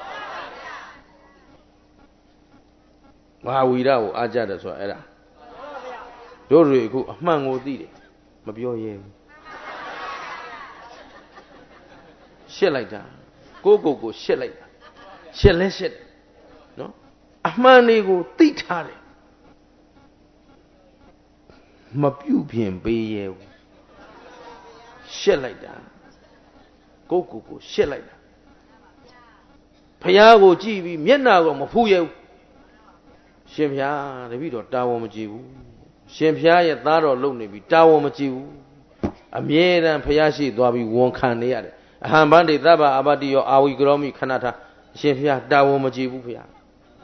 မဟာဝီရကိုအားကြတယ်ဆိုတာအဲ့ဒါတို့တွေအခုအမှန်ကိုသိတယ်မပြောရဲဘူးရှစ်လိုက်တာကိုကိုကိုရှစ်လိုက်တာရှစ်လဲရှစ်တယ်နော်အမှန်တွေကိုသိထားတယ်မပြုတ်ပြင်ပေးရဲဘူးရှစ်လိုက်တာကိုကိုကိုရှစ်လိုက်တာဖះကိုကြည့်ပြီးမျက်နှာကိုမဖူးရဲဘူးရှင်ဖျားတပည့်တော်တာဝန်မကြည့်ဘူးရှင်ဖျားရဲ့သားတော်လုံနေပြီတာဝန်မကြည့်ဘူးအမြဲတမ်းဖျားရှိသွားပြီးဝန်ခံနေရတယ်အဟံဗန္တိသဗ္ဗအပတ္တိယောအာဝိကရောမိခဏထားရှင်ဖျားတာဝန်မကြည့်ဘူးဖျား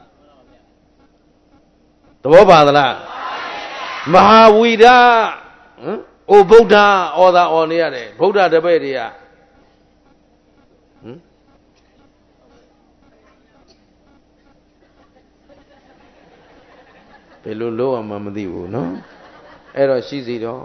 သဘောပါသလားမဟာဝိဒဟမ်အိုဗုဒ္ဓဩသာဩနေရတယ်ဗုဒ္ဓတပည့်တွေကဟမ်ဘယ်လိုလုပ်အောင်မှမသိဘူးနော်အဲ့တော့ရှိစီတော့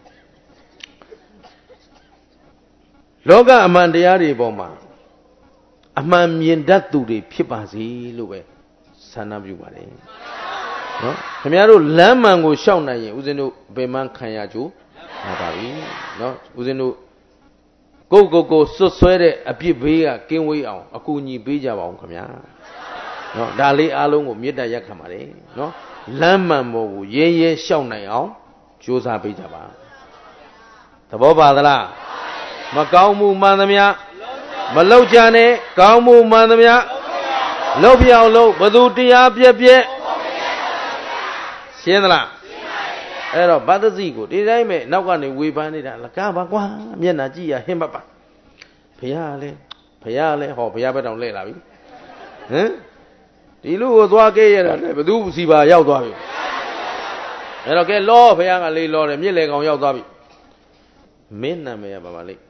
လောကအမှန်တရားတွေပေါ်မှာအမှန်မြင်တတ်သူတွေဖြစ်ပါစေလို့ပဲဆန္ဒပြုပါတယ်နော်ခင်ဗျားတို့လမ်းမှန်ကိုရှောက်နိုင်ရင်ဦးဇင်းတို့ဘယ်မှခံရကြမှာပါပြီနော်ဦးဇင်းတို့ကိုကိုကိုစွတ်ဆွဲတဲ့အပြစ်ဘေးကကင်းဝေးအောင်အကူအညီပေးကြပါအောင်ခင်ဗျာနော်ဒါလေးအားလုံးကိုမေတ္တာရက်ခံပါတယ်နော်လမ်းမှန်ပေါ်ကိုရဲရဲရှောက်နိုင်အောင်ကြိုးစားပေးကြပါသသဘောပါသလားမကောင်းမှုမှန်သမျှမလောက်ကြနဲ့ကောင်းမှုမှန်သမျှလောက်ပြောင်းလို့ဘသူတရားပြက်ပြက်ရှင်းသလားအဲ့တော့ဗတ္တစီကိုဒီတိုင်းပဲနောက်ကနေဝေဖန်နေတာလကားပါကွာမျက်နှာကြည့်ရဟင်းမပါဘုရားလည်းဘုရားလည်းဟောဘုရားဘက်တောင်လှည့်လာပြီဟမ်ဒီလူကိုသွားခဲ့ရတာလည်းဘသူစီပါရောက်သွားပြီအဲ့တော့ကဲလောဘုရားကလေးလောတယ်မြစ်လေကောင်ရောက်သွားပြီမင်းနာမည်ကဘာပါလိမ့်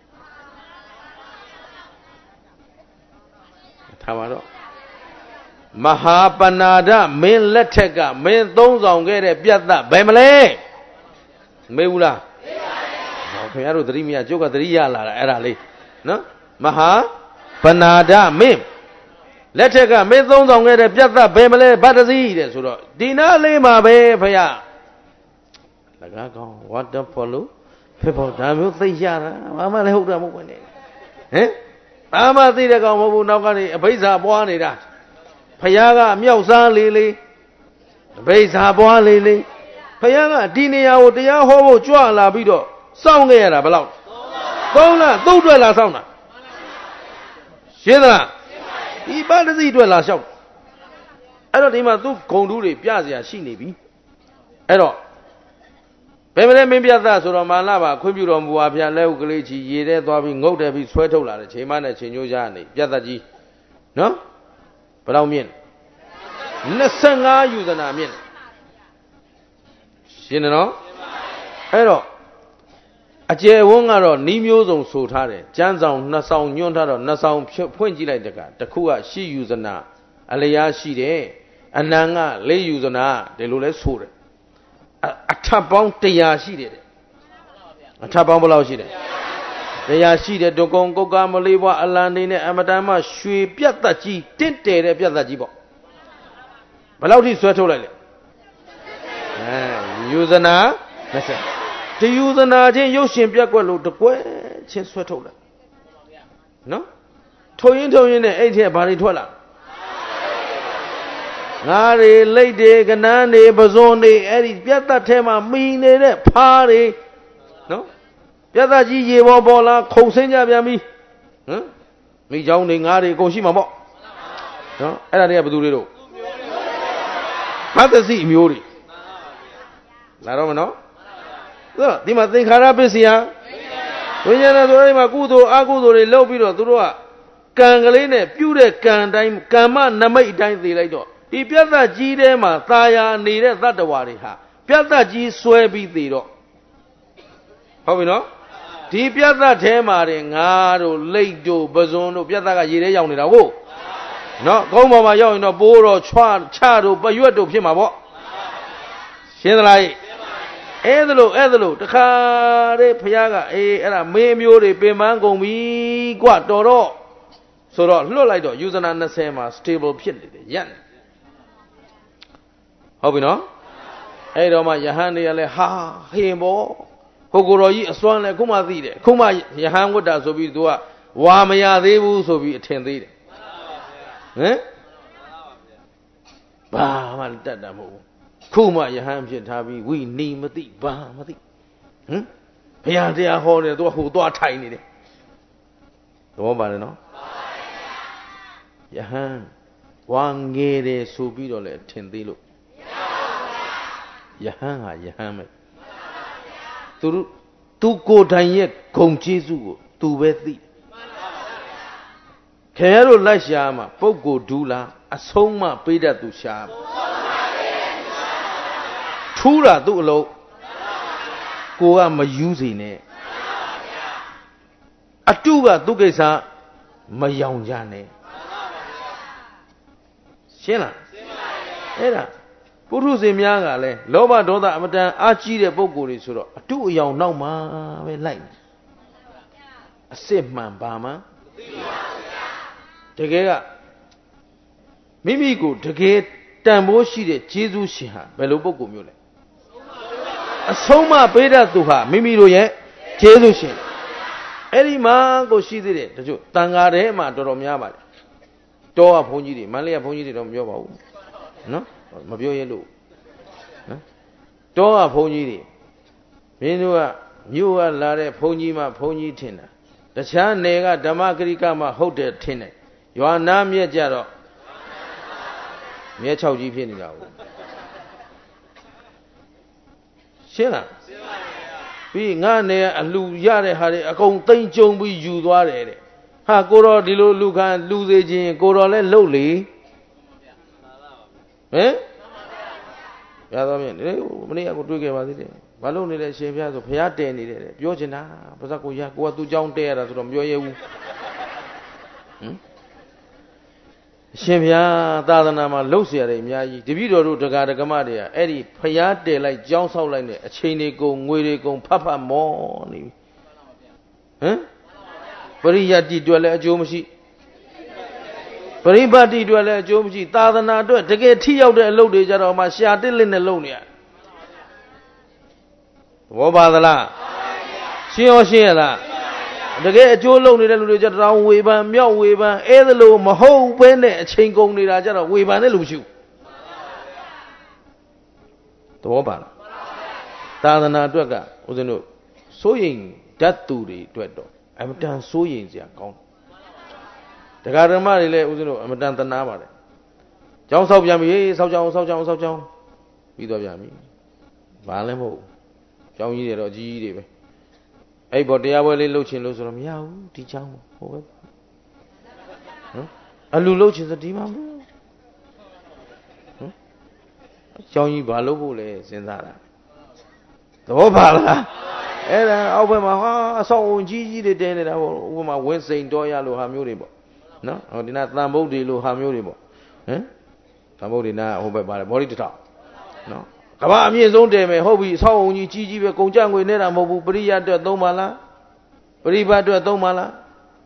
ထားပါတော့မဟာပနာဒမင်းလက်ထက်ကမင်းသုံးဆောင်ခဲ့တဲ့ပြတ်သက်ဘယ်မလဲမေးဘူးလားမေးပါဘူးခင်ဗျားတို့သတိမရကျုပ်ကသတိရလာတာအဲ့ဒါလေးနော်မဟာပနာဒမင်းလက်ထက်ကမင်းသုံးဆောင်ခဲ့တဲ့ပြတ်သက်ဘယ်မလဲဗတ္တစီတဲ့ဆိုတော့ဒီနာလေးမှာပဲဖယားလကားကောင်း waterfall လို့ဖြစ်ဖို့ဒါမျိုးသိရတာဘာမှလည်းဟုတ်တာမဟုတ်ဘူးနဲ့ဟမ်ဘာမှသိတဲ့ကောင်မဟုတ်ဘူးနောက်ကနေအဘိဇ္ဇာပွားနေတာဖယားကမြောက်စားလေးလေးအဘိဇ္ဇာပွားလေးလေးဖယားကဒီနေရာကိုတရားဟောဖို့ကြွလာပြီးတော့စောင့်ခဲ့ရတာဘယ်လောက်သုံးလသုံးတွက်လာစောင့်တာရှင်းသလားဒီပါဠိအတွက်လာလျှောက်အဲ့တော့ဒီမှာသူဂုံတူးတွေပြเสียရှိနေပြီအဲ့တော့ဘယ်မလဲမင်းပြတ်သားဆိုတော့မာနပါခွင့်ပြုတော်မူပါဗျာလက်ဥကလေးချီရေထဲသွားပြီးငုတ်တယ်ပြီးဆွဲထုတ်လာတယ်ချိန်မနဲ့ချိန်ညိုးကြနေပြတ်သားကြီးနော်ဘယ်လောက်မြင့်နှစ်ဆယ့်ငါးယူဇနာမြင့်ရှင်းတယ်နော်အဲ့တော့အကျယ်ဝန်းကတော့နီးမျိုးစုံဆိုထားတယ်ကျမ်းဆောင်နှစ်ဆောင်ညွှန်းထားတော့နှစ်ဆောင်ဖွင့်ကြည့်လိုက်တကတခုကရှစ်ယူဇနာအလျားရှိတယ်အနံကလေးယူဇနာဒီလိုလဲဆိုတယ်အထပ်ပေါင်းတရားရှိတယ်အထပ်ပေါင်းဘယ်လောက်ရှိတယ်တရားရှိတယ်ဒုကုံကုတ်ကမလေးဘွားအလံနေနဲ့အမတန်မှရွှေပြတ်သက်ကြီးတင့်တယ်တဲ့ပြတ်သက်ကြီးပေါ့ဘယ်လောက်ထိဆွဲထုတ်လိုက်လဲအဲယူဇနာနှစ်ဆယ်ဒီယူဇနာချင်းရုပ်ရှင်ပြက်ကွက်လို့တကွဲချင်းဆွဲထုတ်လိုက်နော်ထုတ်ရင်ထုတ်ရင်နဲ့အဲ့ထဲဘာတွေထွက်လာငါးတွေလိတ်တွေကနန်းတွေပဇွန်တွေအဲ့ဒီပြတ်သက်ထဲမှာမီနေတဲ့ဖားတွေနော်ပြတ်သက်ကြီးရေပေါ်ပေါ်လာခုံဆင်းကြပြန်ပြီဟမ်မိเจ้าတွေငါးတွေအကုန်ရှိမှာပေါ့နော်အဲ့ဒါတွေကဘယ်သူတွေတို့ဗတ္တစီအမျိုးတွေလာတော့မနော်ဆိုဒီမှာသင်္ခါရပစ္စယဝိညာဏဆိုတဲ့မှာကုသိုလ်အကုသိုလ်တွေလုပ်ပြီးတော့သူတို့ကကံကလေးနဲ့ပြုတဲ့ကံတိုင်းကမ္မနမိတ်အတိုင်းသိလိုက်တော့ဒီပြတ်သက်ကြီးထဲမှာသာယာနေတဲ့သတ္တဝါတွေဟာပြတ်သက်ကြီးဆွဲပြီးသိတော့ဟုတ်ပြီနော်ဒီပြတ်သက်ထဲမှာတွေငါတို့လိတ်တို့ပဇွန်တို့ပြတ်သက်ကရေထဲရောက်နေတာဟုတ်နော်ကုန်းပေါ်မှာရောက်ရင်တော့ပိုးတော့ချွာချတို့ပရွက်တို့ဖြစ်မှာပေါ့ရှင်းသလားအဲ့ဒါလို့အဲ့ဒါလို့တခါတည်းဘုရားကအေးအဲ့ဒါမင်းမျိုးတွေပင်ပန်းကုန်ပြီกว่าတော်တော့ဆိုတော့လွတ်လိုက်တော့ယူဇနာနှစ်ဆယ်မှာ stable ဖြစ်နေတယ်ရက်ဟုတ်ပြီနော်အဲ့တော့မှယဟန်တွေကလည်းဟာဟင်ပေါ့ဟိုကိုတော်ကြီးအစွမ်းလဲခုမှသိတယ်ခုမှယဟန်ဝတ္တာဆိုပြီးသူကဝါမရသေးဘူးဆိုပြီးအထင်သေးတယ်ဟမ်ဘာမှတတ်တာမဟုတ်ဘူးခုမှယဟန်ဖြစ်ထားပြီးဝိနီမသိဘာမသိဟမ်ဘုရားတရားဟောတယ်သူကဟိုသွားထိုင်နေတယ်သဘောပါတယ်နော်ယဟန်ဝါငယ်တယ်ဆိုပြီးတော့လည်းထင်သေးလို့ယဟန်ဟာယဟန်ပဲသူတို့သူကိုယ်တိုင်ရဲ့ဂုံကျေးဇူးကိုသူပဲသိခင်ဗျားတို့လိုက်ရှာမှာပုဂ္ဂိုလ်ဒူးလားအဆုံးမပေးတတ်သူရှာမှာထူးတာသူ့အလုံးကိုကမယူစီနဲ့အတုကသူ့ကိစ္စမယောင်ကြနဲ့ရှင်းလားအဲ့ဒါပုထုဇဉ်များကလည်းလောဘဒေါသအမတန်အားကြီးတဲ့ပုဂ္ဂိုလ်တွေဆိုတော့အတုအယောင်နောက်မှာပဲလိုက်အစစ်မှန်ပါမှတကယ်ကမိမိကိုတကယ်တန်ဖိုးရှိတဲ့ကျေးဇူးရှင်ဟာဘယ်လိုပုဂ္ဂိုလ်မျိုးလဲအဆုံးမပေးတတ်သူဟာမိမိတို့ရဲ့ကျေးဇူးရှင်အဲ့ဒီမှာကိုရှိသေးတယ်တချို့တန်ဃာထဲမှာတော်တော်များပါတယ်တောကဘုန်းကြီးတွေမန္တလေးကဘုန်းကြီးတွေတော့မပြောပါဘူးနော်မပြောရလို့နော်တောကဘုန်းကြီးတွေမင်းတို့ကမြို့ကလာတဲ့ဘုန်းကြီးမှဘုန်းကြီးထင်တာတခြားနယ်ကဓမ္မဂရိကမှဟုတ်တယ်ထင်တယ်ရွာနာမြက်ကြတော့မြက်၆ကြီးဖြစ်နေတာဟုတ်ရှင်းလားရှင်းပါဗျာပြီးငါနယ်အလှရတဲ့ဟာတွေအကုန်သိမ့်ကြုံပြီးယူသွားတယ်တဲ့ဟာကိုတော်ဒီလိုလူခံလူစေခြင်းကိုတော်လည်းလှုပ်လေဟမ်ရသောမြင်ဒီမနေ့ကကိုတွေ့ခဲ့ပါသေးတယ်ဘာလို့နေလဲရှင်ဖျားဆိုဖျားတဲနေတယ်ပြောချင်တာပါစကိုရကိုကသူ့ကြောင်းတဲရတာဆိုတော့မပြောရဲဘူးဟမ်ရှင်ဖျားသာသနာမှာလှုပ်เสียတယ်အများကြီးတပည့်တော်တို့ဒကာဒကမတွေကအဲ့ဒီဖျားတဲလိုက်ကြောင်းဆောက်လိုက်တဲ့အချိန်တွေကုန်ငွေတွေကုန်ဖတ်ဖတ်မောနေပြီဟမ်ပရိယတ်တိတွေ့လည်းအကျိုးမရှိပရိပတ်တိတွေ့လည်းအကျိုးမရှိသာသနာအတွက်တကယ်ထိရောက်တဲ့အလုပ်တွေကြတော့မှရှာတစ်လက်နဲ့လုပ်နေရသဘောပါသလားရှင်းရောရှင်းရလားတကယ်အကျိုးလုပ်နေတဲ့လူတွေကြတော့ဝေဖန်မြောက်ဝေဖန်အဲ့ဒါလို့မဟုတ်ဘဲနဲ့အချိန်ကုန်နေတာကြတော့ဝေဖန်တဲ့လူမရှိဘူးသဘောပါလားသာသနာအတွက်ကဦးဇင်းတို့စိုးရိမ်တတ်သူတွေအတွက်တော့အမတန်စိုးရိမ်စရာကောင်းတယ်တရားဓမ္မတွေလည်းဦးဇင်းတို့အမတန်သနာပါတယ်ကျောင်းဆောက်ပြန်ပြီဆောက်ကြအောင်ဆောက်ကြအောင်ဆောက်ကြအောင်ပြီးတော့ပြန်ပြီဘာလဲမဟုတ်ကျောင်းကြီးတွေတော့ကြီးကြီးတွေပဲအဲ့ပေါ်တရားပွဲလေးလှုပ်ချင်လို့ဆိုတော့မရဘူးဒီကျောင်းဟိုပဲနော်အလူလှုပ်ချင်စဒီမှာမဟုတ်ဟမ်ကျောင်းကြီးဘာလုပ်ဖို့လဲစဉ်းစားတာသဘောပါလားအဲ့ဒါအောက်ဘက်မှာဟာအဆောက်အုံကြီးကြီးတွေတဲနေတာပေါ့ဥပမာဝင်းစိန်တော်ရလို့ဟာမျိုးတွေပေါ့နော်ဟိုဒီနာတန်ဗုဒ္ဓေလို့ဟာမျိုးတွေပေါ့ဟမ်တန်ဗုဒ္ဓေနာဟိုဘက်ပါတယ်ဘောဓိတထောက်နော်ကဘာအမြင့်ဆုံးတဲမယ်ဟုတ်ပြီအဆောက်အုံကြီးကြီးကြီးပဲကုန်ကြငွေနေတာမဟုတ်ဘူးပရိယတ်အတွက်သုံးပါလားပရိပတ်အတွက်သုံးပါလား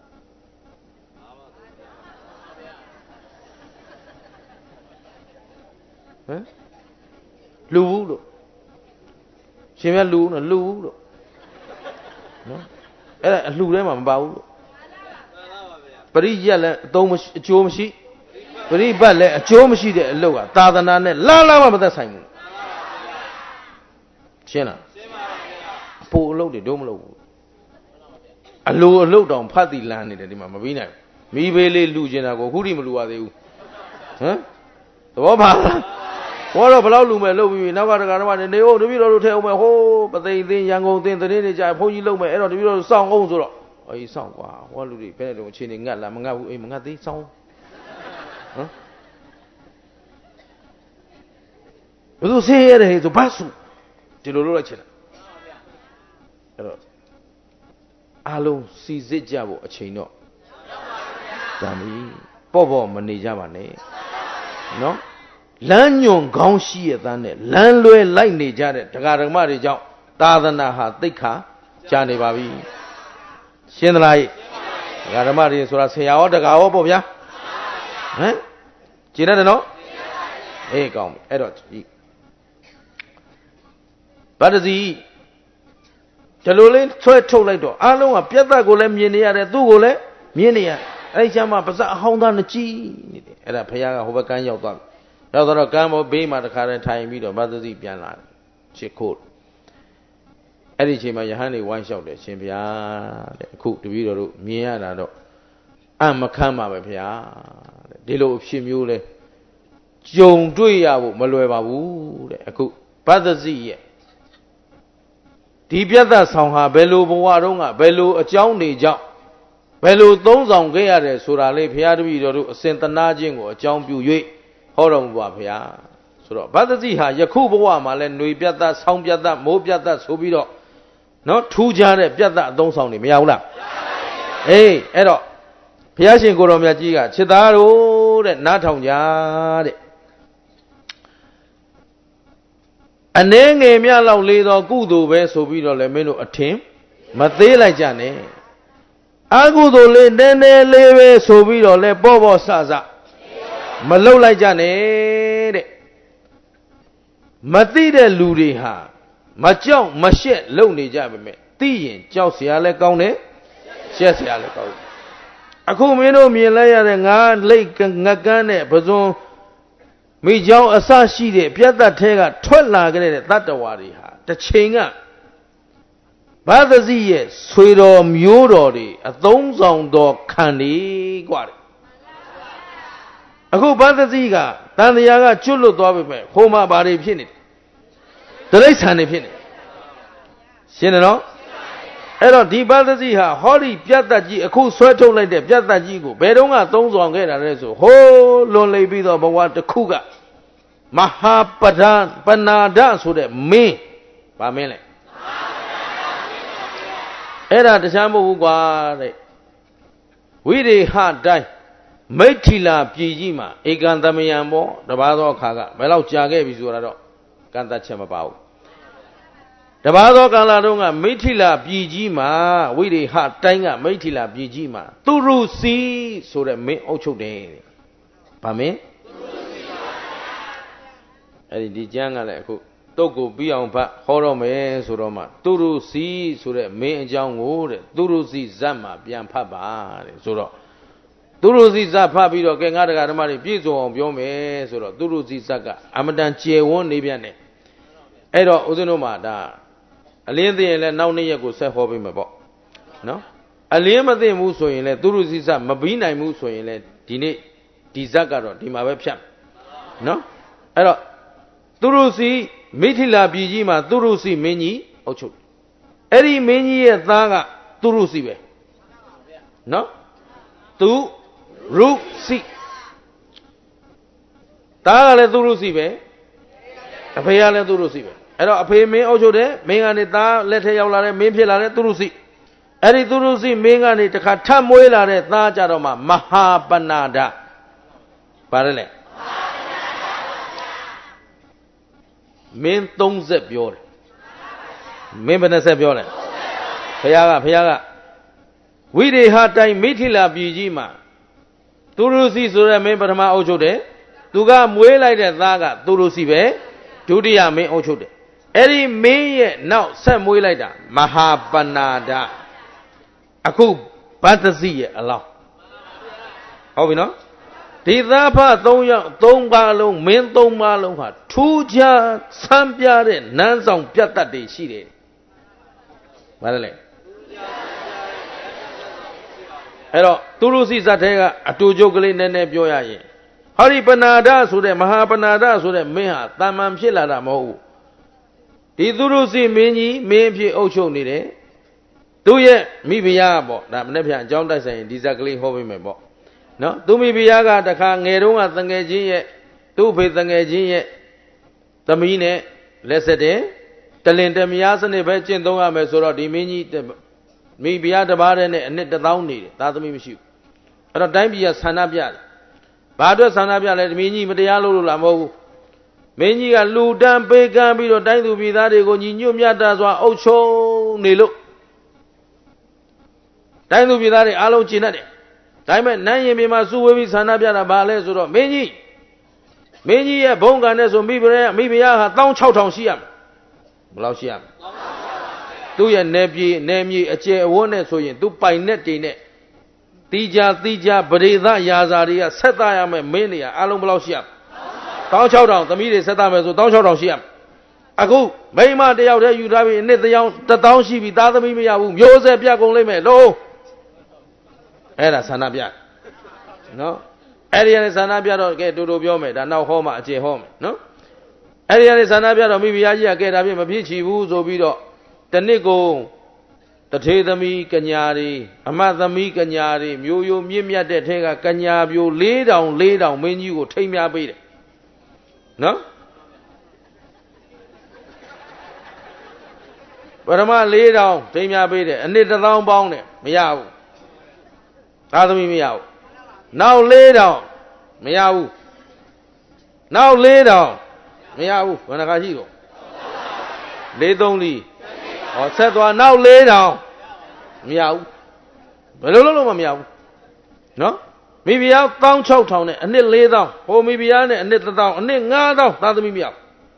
ဟမ်လူဘူးလို့ရှင်မြတ်လူနော်လူဘူးလို့နော်အဲ့ဒါအလှထဲမှာမပါဘူးလို့ပရိယတ်လည်းအသုံးမရှိအကျိုးမရှိပရိပတ်လည်းအကျိုးမရှိတဲ့အလုပ်ကသာသနာနဲ့လာလာမှမသက်ဆိုင်ဘူးရှင်းလားရှင်းပါဗျာအဖို့အလုပ်တွေတို့မလုပ်ဘူးအလိုအလုပ်တောင်ဖတ်တည်လန်းနေတယ်ဒီမှာမပြီးနိုင်ဘူးမိဘေးလေးလူကျင်တာကိုခုထိမလူရသေးဘူးဟမ်သဘောပါလားဘောတော့ဘလောက်လူမဲ့လုပ်ပြီးနောက်ကတကာတော့နေဟုတ်တပည့်တော်တို့ထဲအောင်မဲ့ဟိုးပသိမ်သိန်းရန်ကုန်သိန်းသတင်းတွေကြာဘုန်းကြီးလုပ်မဲ့အဲ့တော့တပည့်တော်တို့စောင့်အောင်ဆိုတော့အေးစောင့်ကွာဟောလူတွေဘယ်နဲ့တော့အချင်းတွေငတ်လားမငတ်ဘူးအေးမငတ်သေးစောင့်ဟမ်ဘယ်သူဆေးရတယ်ဆိုဘတ်စုဒီလိုလုပ်လိုက်ချင်တာအဲ့တော့အားလုံးစီစစ်ကြဖို့အချိန်တော့ကြာပြီပေါ့ပေါ့မနေကြပါနဲ့နော်လမ်းညွန်ခေါင်းရှိရတဲ့နဲ့လမ်းလွဲလိုက်နေကြတဲ့ဒကာဒကမတွေကြောင့်သာသနာဟာသိက္ခာကျနေပါပြီရှင်းသလားဒကာဒကမတွေဆိုတာဆရာရောဒကာရောပေါ့ဗျာဟမ်ကျင်ရတယ်နော်အေးကောင်းပြီအဲ့တော့ဗတ္တစီဒီလိုလေးဆွဲထုတ်လိုက်တော့အားလုံးကပြတ်သက်ကိုလည်းမြင်နေရတယ်သူ့ကိုလည်းမြင်နေရအဲ့ဒီကျမှပါဇက်အဟောင်းသားနှကြီးနေတယ်အဲ့ဒါဘုရားကဟိုဘက်ကန်းရောက်သွားပြီရောက်တော့ကမ်းပေါ်ဘေးမှာတခါတည်းထိုင်ပြီးတော့ဗတ္တစီပြန်လာတယ်ချစ်ခို့အဲ့ဒီချိန်မှာယဟန်တွေဝိုင်းလျှောက်တယ်ရှင်ဘုရားတဲ့အခုတပည့်တော်တို့မြင်ရတာတော့အမခမ်းပါပဲဘုရားတဲ့ဒီလိုအဖြစ်မျိုးလဲကြုံတွေ့ရဖို့မလွယ်ပါဘူးတဲ့အခုဗတ္တစီရဲ့ဒီပြတ်သက်ဆောင်ဟာဘယ်လိုဘဝတုန်းကဘယ်လိုအကြောင်းတွေကြောင့်ဘယ်လိုသုံးဆောင်ခဲ့ရတယ်ဆိုတာလေးဘုရားတပည့်တော်တို့အစဉ်သနာခြင်းကိုအကြောင်းပြု၍ဟောတော်မူပါဘုရားဆိုတော့ဗတ္တစီဟာယခုဘဝမှာလဲຫນွေပြတ်သက်ဆောင်းပြတ်သက်မိုးပြတ်သက်ဆိုပြီးတော့နော်ထူးခြားတဲ့ပြတ်သက်အသုံးဆောင်နေမရဘူးလားအေးအဲ့တော့ဘုရားရှင်ကိုတော်မြတ်ကြီးကခြေသားတို့တဲ့နားထောင်ကြတဲ့အနေငယ်မြလောက်လေးတော့ကုသိုလ်ပဲဆိုပြီးတော့လည်းမင်းတို့အထင်မသေးလိုက်ကြနဲ့အကုသိုလ်လေးနည်းနည်းလေးပဲဆိုပြီးတော့လည်းပေါ့ပေါ့ဆဆမလှုပ်လိုက်ကြနဲ့တဲ့မသိတဲ့လူတွေဟာမကြောက်မရှက်လုံနေကြပါမယ်သိရင်ကြောက်เสียလဲကောင်းတယ်ရှက်เสียလဲကောင်းတယ်အခုမင်းတို့မြင်လိုက်ရတဲ့ငါလိတ်ငကန်းနဲ့ပဇွန်မိเจ้าအစရှိတဲ့ပြတ်သက်ထဲကထွက်လာကြတဲ့တတ္တဝါတွေဟာတစ်ချိန်ကဘာသစီရဲ့ဆွေတော်မျိုးတော်တွေအသုံးဆောင်တော်ခံနေกว่าအခုဘာသစီကတန်တရားကကျွတ်လွတ်သွားပြီမဲ့ဟိုမှာဘာတွေဖြစ်နေတယ်တိရစ္ဆာန်တွေဖြစ်နေရှင်းတယ်နော်အဲ့တော့ဒီဘာသစီဟာဟောဒီပြတ်သက်ကြီးအခုဆွဲထုတ်လိုက်တဲ့ပြတ်သက်ကြီးကိုဘယ်တော့ကသုံးဆောင်ခဲ့တာလဲဆိုဟိုးလွန်လိမ့်ပြီးတော့ဘဝတစ်ခုကမဟာပဒံပနာဒဆိုတဲ့မင်းဗာမင်းလေအဲ့ဒါတခြားမဟုတ်ဘူးကွာတဲ့ဝိရိဟတိုင်းမိဋ္ဌိလာပြည်ကြီးမှာဧကံသမယံဘောတပါးသောအခါကဘယ်လောက်ကြာခဲ့ပြီဆိုတာတော့ကန့်သက်ချက်မပါဘူးတပါးသောကာလတုန်းကမိဋ္ဌိလာပြည်ကြီးမှာဝိရိဟတိုင်းကမိဋ္ဌိလာပြည်ကြီးမှာသူရုစီဆိုတဲ့မင်းအုပ်ချုပ်တယ်ဗာမင်းအဲ့ဒီဒီကျမ်းကလည်းအခုတုတ်ကိုပြီးအောင်ဖတ်ဟောတော့မယ်ဆိုတော့မှသူရုစီဆိုတဲ့မင်းအကြောင်းကိုတဲ့သူရုစီဇတ်မှာပြန်ဖတ်ပါတဲ့ဆိုတော့သူရုစီဇတ်ဖတ်ပြီးတော့ကဲငါတရားဓမ္မတွေပြည့်စုံအောင်ပြောမယ်ဆိုတော့သူရုစီဇတ်ကအမတန်ကျယ်ဝန်းနေပြန်တယ်အဲ့တော့ဦးဇင်းတို့မှာဒါအလင်းသိရင်လည်းနောက်နေ့ရက်ကိုဆက်ဟောပေးမယ်ပေါ့နော်အလင်းမသိဘူးဆိုရင်လည်းသူရုစီဇတ်မပြီးနိုင်ဘူးဆိုရင်လည်းဒီနေ့ဒီဇတ်ကတော့ဒီမှာပဲဖြတ်နော်အဲ့တော့သူရုစီမိဋ္ဌိလာပြည်ကြီးမှာသူရုစီမင်းကြီးအုပ်ချုပ်အဲ့ဒီမင်းကြီးရဲ့သားကသူရုစီပဲနော်သူရုစီသားကလည်းသူရုစီပဲအဖေကလည်းသူရုစီပဲအဲ့တော့အဖေမင်းအုပ်ချုပ်တယ်မင်းကနေသားလက်ထက်ရောက်လာတဲ့မင်းဖြစ်လာတဲ့သူရုစီအဲ့ဒီသူရုစီမင်းကနေတခါထပ်မွေးလာတဲ့သားကြတော့မှမဟာပနာဒပါတယ်လေမင်းသုံးဆက်ပြောတယ်မင်းဘယ်နှဆက်ပြောလဲဘုရားကဘုရားကဝိရိဟတိုင်းမိဋ္ဌိလာပြည်ကြီးမှာသူရုစီဆိုတဲ့မင်းပထမအုပ်ချုပ်တယ်သူကမွေးလိုက်တဲ့သားကသူရုစီပဲဒုတိယမင်းအုပ်ချုပ်တယ်အဲ့ဒီမင်းရဲ့နောက်ဆက်မွေးလိုက်တာမဟာပနာဒအခုဗတ္တစီရဲ့အလောင်းဟုတ်ပြီနော်ဒီသားဖသုံးယောက်သုံးပါးလုံးမင်းသုံးပါးလုံးဟာထူးခြားဆန်းပြတဲ့နန်းဆောင်ပြတ်တတ်တွေရှိတယ်။ဘာလဲအဲ့တော့သူရုစီဇတ်ထဲကအတူကျုပ်ကလေးနည်းနည်းပြောရရင်ဟောဒီပနာဒဆိုတဲ့မဟာပနာဒဆိုတဲ့မင်းဟာတာမန်ဖြစ်လာတာမဟုတ်ဘူးဒီသူရုစီမင်းကြီးမင်းဖြစ်အုပ်ချုပ်နေတယ်သူရဲ့မိဖုရားပေါ့ဒါမနေ့ပြန်အကြောင်းတိုက်ဆိုင်ရင်ဒီဇက်ကလေးဟောပေးမယ်ပေါ့နော်သူမိဖုရားကတခါငယ်တုန်းကတငယ်ချင်းရဲ့သူ့ဖေတငယ်ချင်းရဲ့သမီးနဲ့လက်ဆက်တယ်တလင်တမယားစနစ်ပဲကျင့်သုံးရမယ်ဆိုတော့ဒီမင်းကြီးမိဖုရားတစ်ပါးတည်းနဲ့အနှစ်တစ်သောင်းနေတယ်သားသမီးမရှိဘူးအဲ့တော့တိုင်းပြည်ကဆန္ဒပြတယ်ဘာအတွက်ဆန္ဒပြလဲဒီမင်းကြီးမတရားလုပ်လို့လားမဟုတ်ဘူးမင်းကြီးကလူတန်းပေးကမ်းပြီးတော့တိုင်းသူပြည်သားတွေကိုညီညွတ်မြတ်တာစွာအုပ်ချုပ်နေလို့တိုင်းသူပြည်သားတွေအားလုံးကျင့်တတ်တယ်ဒါပေမဲ့နန်းရင်မြေမှာစုဝေးပြီးဆန္ဒပြတာဘာလဲဆိုတော့မင်းကြီးမင်းကြီးရဲ့ဘုံကံနဲ့ဆိုမိဖုရားမိဖုရားဟာ၁၆၀၀၀ရှိရမယ်ဘယ်လောက်ရှိရမလဲသူ့ရဲ့နယ်ပြည်နယ်မြေအကျယ်အဝန်းနဲ့ဆိုရင်သူပိုင်နဲ့တိန်နဲ့တီးကြတီးကြပရိသရာဇာတွေကဆက်သားရမယ်မင်းတွေအားလုံးဘယ်လောက်ရှိရမလဲ၁၆၀၀၀သမီးတွေဆက်သားမယ်ဆို၁၆၀၀၀ရှိရမယ်အခုမိမတယောက်တည်းယူထားပြီးအနှစ်တစ်ယောက်တစ်သောင်းရှိပြီသားသမီးမရဘူးမျိုးဆက်ပြကုန်လိမ့်မယ်လို့အဲ့ဒါဆန္ဒပြနော်အဲ့ဒီကနေဆန္ဒပြတော့ကဲတူတူပြောမယ်ဒါနောက်ဟောမှအကျေဟောမယ်နော်အဲ့ဒီကနေဆန္ဒပြတော့မိဖုရားကြီးကကဲဒါဖြင့်မဖြစ်ချီဘူးဆိုပြီးတော့တနစ်ကိုတထေသမီးကညာတွေအမတ်သမီးကညာတွေမျိုးရိုးမြင့်မြတ်တဲ့ထဲကကညာပြို၄တောင်၄တောင်မင်းကြီးကိုထိမ့်များပေးတယ်နော်ပရမ၄တောင်ထိမ့်များပေးတယ်အနှစ်တစ်သောင်းပေါင်းတယ်မရဘူးသားသမီးမရဘူးနောက်၄တောင်မရဘူးနောက်၄တောင်မရဘူးဘယ်နှခါရှိတော့၄သုံးလီဟောဆက်သွားနောက်၄တောင်မရဘူးဘယ်လိုလုပ်လို့မရဘူးနော်မိဖုရား၁၆၀၀၀နဲ့အနှစ်၄တောင်ဟိုမိဖုရားနဲ့အနှစ်တစ်တောင်အနှစ်၅တောင်သားသမီးမရဘူး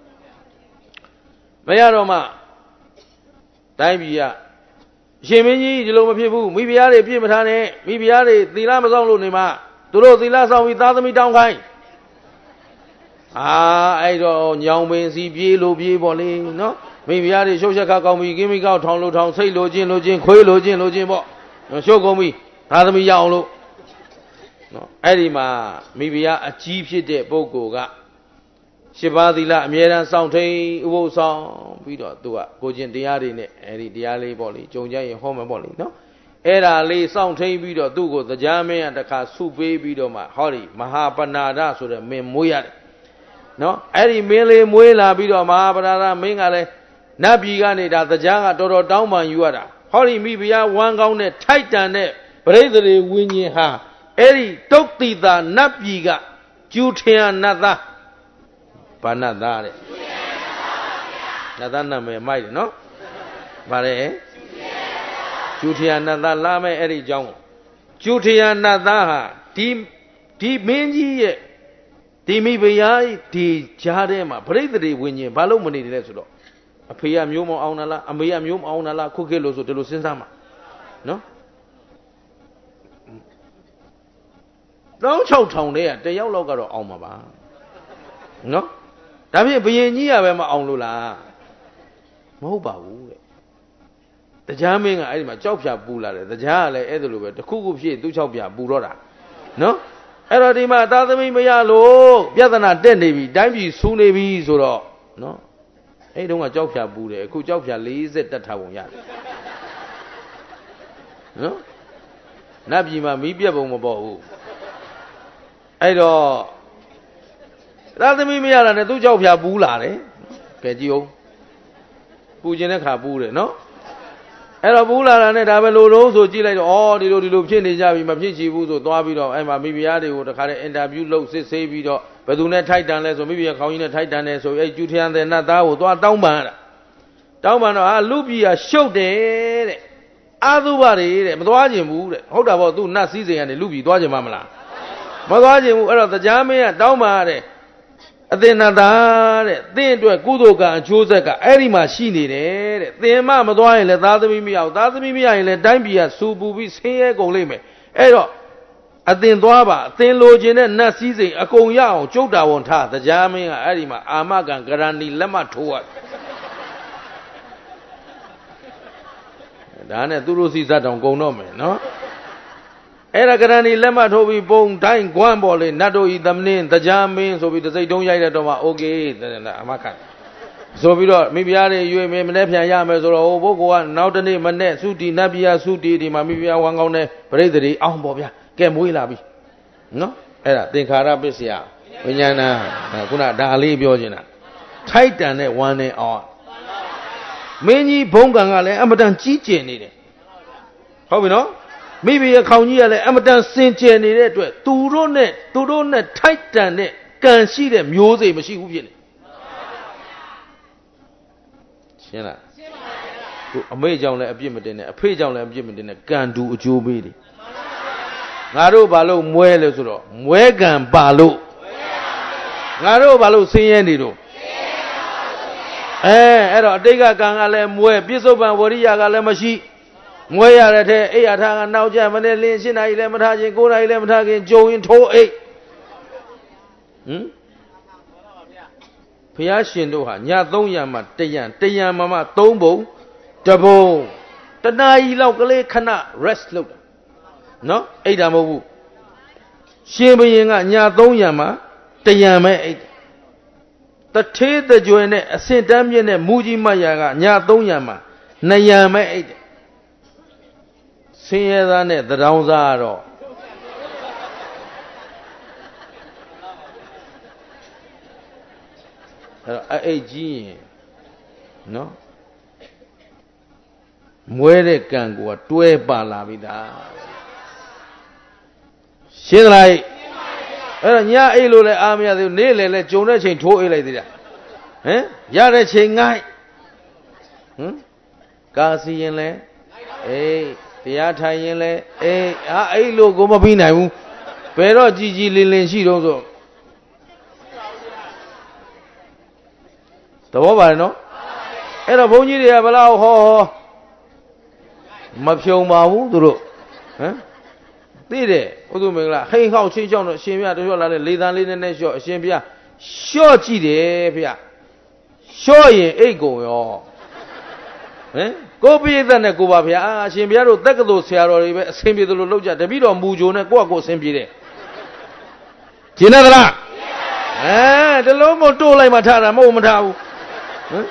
မရတော့မှတိုင်းပြည်ကရှင်မင်းကြီးဒီလိုမဖြစ်ဘူးမိဖုရားတွေပြည့်မထားနဲ့မိဖုရားတွေသီလမဆောင်လို့နေမှာသူတို့သီလဆောင်ပြီးသားသမီးတောင်းခိုင်းအာအဲ့တော့ညောင်ပင်စီပြေးလို့ပြေးပေါ့လေနော်မိဖုရားတွေရှုပ်ချက်ခါကောင်းပြီကင်းမိကောက်ထောင်လို့ထောင်စိတ်လိုခြင်းလိုခြင်းခွေးလိုခြင်းလိုခြင်းပေါ့ရှုပ်ကုန်ပြီသာသမီရအောင်လို့နော်အဲ့ဒီမှာမိဖုရားအကြီးဖြစ်တဲ့ပုဂ္ဂိုလ်ကရှစ်ပါးသီလအမြဲတမ်းစောင့်ထိန်ဥပုသ်ဆောင်ပြီးတော့သူကကိုကျင့်တရားတွေနဲ့အဲ့ဒီတရားလေးပေါ့လေကြုံကြရင်ဟောမယ်ပေါ့လေနော်အဲ့ဒါလေးစောင့်ထိန်ပြီးတော့သူ့ကိုတရားမင်းကတခါဆုပေးပြီးတော့မှဟောဒီမဟာပဏာဒဆိုတဲ့မင်းမွေးရတယ်နော်အဲ့ဒီမင်းလေးမွေးလာပြီးတော့မဟာပဏာဒမင်းကလည်းနတ်ပြည်ကနေဒါတရားကတော်တော်တောင်းပန်ယူရတာဟောဒီမိဖုရားဝမ်းကောင်းတဲ့ထိုက်တန်တဲ့ပရိသေတွေဝိညာဉ်ဟာအဲ့ဒီတုတ်တိတာနတ်ပြည်ကကျူထင်နတ်သားဘာနတ်သားတဲ့နတ်သားနာမည်မိုက်တယ်နော်ဗါတယ်ကျူထင်နတ်သားလာမဲ့အဲ့ဒီအကြောင်းကျူထင်နတ်သားဟာဒီဒီမင်းကြီးရဲ့ဒီမိဖုရားဒီကြားထဲမှာပရိသေတွေဝိညာဉ်ဘာလို့မနေတယ်လဲဆိုတော့အဖေကမျိုးမအောင်လားအမေကမျိုးမအောင်လားခုခေတ်လို့ဆိုဒီလိုစဉ်းစားမှာနော်တောင်း၆ထောင်တည်းကတယောက်လောက်ကတော့အောင်မှာပါနော်ဒါဖြင့်ဘယင်ကြီးကပဲမအောင်လို့လားမဟုတ်ပါဘူးတဲ့တရားမင်းကအဲ့ဒီမှာကြောက်ဖြာပူလာတယ်တရားကလည်းအဲ့ဒါလိုပဲတခုခုဖြစ်သူ့၆ဖြာပူတော့တာနော်အဲ့တော့ဒီမှာသာသမီမရလို့ပြဿနာတက်နေပြီတိုင်းပြည်ဆူနေပြီဆိုတော့နော်အဲ့တုန်းကကြောက်ဖြာပူတယ်အခုကြောက်ဖြာ၄၀တက်ထားပုံရတယ်နော်နတ်ပြည်မှာမီးပြတ်ပုံမပေါ်ဘူးအဲ့တော့သာသမီမရတာနဲ့သူ့ကြောက်ဖြာပူလာတယ်ကဲကြည့်အောင်ပူခြင်းတဲ့ခါပူတယ်နော်အဲ့တော့ပူလာတာနဲ့ဒါပဲလိုလို့ဆိုကြည့်လိုက်တော့ဩဒီလိုဒီလိုဖြစ်နေကြပြီမဖြစ်ချီဘူးဆိုသွားပြီးတော့အဲ့မှာမိဖုရားတွေကိုတခါတည်းအင်တာဗျူးလုပ်စစ်ဆေးပြီးတော့ဘယ်သူနဲ့ထိုက်တန်လဲဆိုမိဖုရားခေါင်းကြီးနဲ့ထိုက်တန်တယ်ဆိုအဲ့ကျူထရန်တဲ့နတ်သားကိုသွားတောင်းပန်ရတာတောင်းပန်တော့ဟာလူပြည်ကရှုပ်တယ်တဲ့အာသုဘတွေတဲ့မသွားခြင်းဘူးတဲ့ဟုတ်တာပေါ့သူနတ်စည်းစိမ်ကနေလူပြည်သွားခြင်းမမလားမသွားခြင်းဘူးအဲ့တော့တရားမင်းကတောင်းပန်ရတဲ့အသင်္နတာတဲ့သင်အတွက်ကုသိုလ်ကအကျိုးဆက်ကအဲ့ဒီမှာရှိနေတယ်တဲ့သင်မမသွားရင်လည်းသားသမီးမရအောင်သားသမီးမရရင်လည်းတိုင်းပြည်ကစူပူပြီးဆင်းရဲကုန်လိမ့်မယ်အဲ့တော့အသင်သွားပါအသင်လိုချင်တဲ့နတ်စည်းစိမ်အကုန်ရအောင်ကျုပ်တာဝန်ထားတရားမင်းကအဲ့ဒီမှာအာမခံဂရဏီလက်မှတ်ထိုးရဒါနဲ့သူတို့စီစတောင်ကုန်တော့မယ်နော်အဲ့ဒါကရဏီလက်မှတ်ထိုးပြီးပုံတိုင်းကွမ်းပေါ်လေနတ်တို့ဤသမင်းတရားမင်းဆိုပြီးတစိတ်တုံးရိုက်တဲ့တော့မှโอเคအမခံဆိုပြီးတော့မိဖုရားတွေရွေမင်းမနေ့ပြန်ရမယ်ဆိုတော့ဟိုပုဂ္ဂိုလ်ကနောက်တနေ့မနေ့သုတိနတ်ပြည်သုတိဒီမှာမိဖုရားဝမ်းကောင်းတဲ့ပရိသေတွေအောင်ပေါ့ဗျာကဲမွေးလာပြီနော်အဲ့ဒါသင်္ခါရပစ္စယဝိညာဏခုနဒါလေးပြောနေတာထိုက်တန်တဲ့ဝမ်းနဲ့အောင်မင်းကြီးဘုံကံကလည်းအမတန်ကြီးကျယ်နေတယ်ဟုတ်ပြီနော်မိမိရဲ့ခေါင်းကြီးကလည်းအမတန်စင်ကြယ်နေတဲ့အတွက်သူတို့နဲ့သူတို့နဲ့ထိုက်တန်တဲ့ကံရှိတဲ့မျိုးစိမရှိဘူးဖြစ်နေရှင်းလားရှင်းပါပါဘုရားအမေကြောင့်လည်းအပြစ်မတင်နဲ့အဖေကြောင့်လည်းအပြစ်မတင်နဲ့ကံတူအကျိုးပေးတယ်ငါတို့ဘာလို့မွဲလဲဆိုတော့မွဲကံပါလို့ငါတို့ဘာလို့ဆင်းရဲနေတော့အဲအဲ့တော့အတိတ်ကကံကလည်းမွဲပြစ္ဆုတ်ပံဝရိယကလည်းမရှိမွဲရတဲ့ထဲအိယာထားကနောက်ကျမနေ့လင်းရှင်းနာရီလည်းမထားခြင်းကိုးနာရီလည်းမထားခြင်းကြုံရင်ထိုးအိတ်ဟမ်ဘုရားရှင်တို့ဟာညသုံးရံမှာတရံတရံမှာမှသုံးပုံတပုံတနာရီလောက်ကလေးခဏ rest လုပ်တာနော်အိတ်တာမဟုတ်ဘူးရှင်ဘုရင်ကညသုံးရံမှာတရံပဲအိတ်တထေးတကြွယ်နဲ့အစင်တမ်းမြင့်နဲ့မူကြီးမတ်ရာကညသုံးရံမှာနှစ်ရံပဲအိတ်ဆင်းရဲသားနဲ့တရောင်းစားတော့အဲ့တော့အိတ်ကြီးရင်နော်မွဲတဲ့ကံကိုတွဲပါလာပြီသားရှင်းသလားအဲ့တော့ညအိတ်လို့လည်းအားမရသေးဘူးနေ့လည်းလည်းဂျုံတဲ့ချိန်ထိုးအိတ်လိုက်သေးတာဟမ်ရတဲ့ချိန်ငိုက်ဟမ်ကာစီရင်လဲအေးတရားထိုင်ရင်လဲအေးဟာအဲ့လိုကိုမပြီးနိုင်ဘူးဘယ်တော့ကြည်ကြည်လင်လင်ရှိတော့ဆိုသဘောပါတယ်နော်အဲ့တော့ဘုန်းကြီးတွေကဘလောက်ဟောဟောမဖြုံပါဘူးသူတို့ဟမ်သိတယ်ဘုသူမင်္ဂလာဟိန်ဟောက်ချင်းချောင်းတော့အရှင်ဘုရားတရွတ်လာတဲ့လေသံလေးနဲ့နဲ့လျှော့အရှင်ဘုရားလျှော့ကြည့်တယ်ဘုရားလျှော့ရင်အိတ်ကုန်ရောဟင်ကိုပိဋကနဲ့ကိုပါဗျာအရှင်ဘုရားတို့တက္ကသိုလ်ဆရာတော်တွေပဲအဆင်ပြေသလိုလုပ်ကြတပည့်တော်မူဂျိုနဲ့ကိုယ့်အကိုအဆင်ပြေတယ်ကျင်နေသလားအဲတလုံးမတိုးလိုက်မှထားတာမဟုတ်မထားဘူးဟင်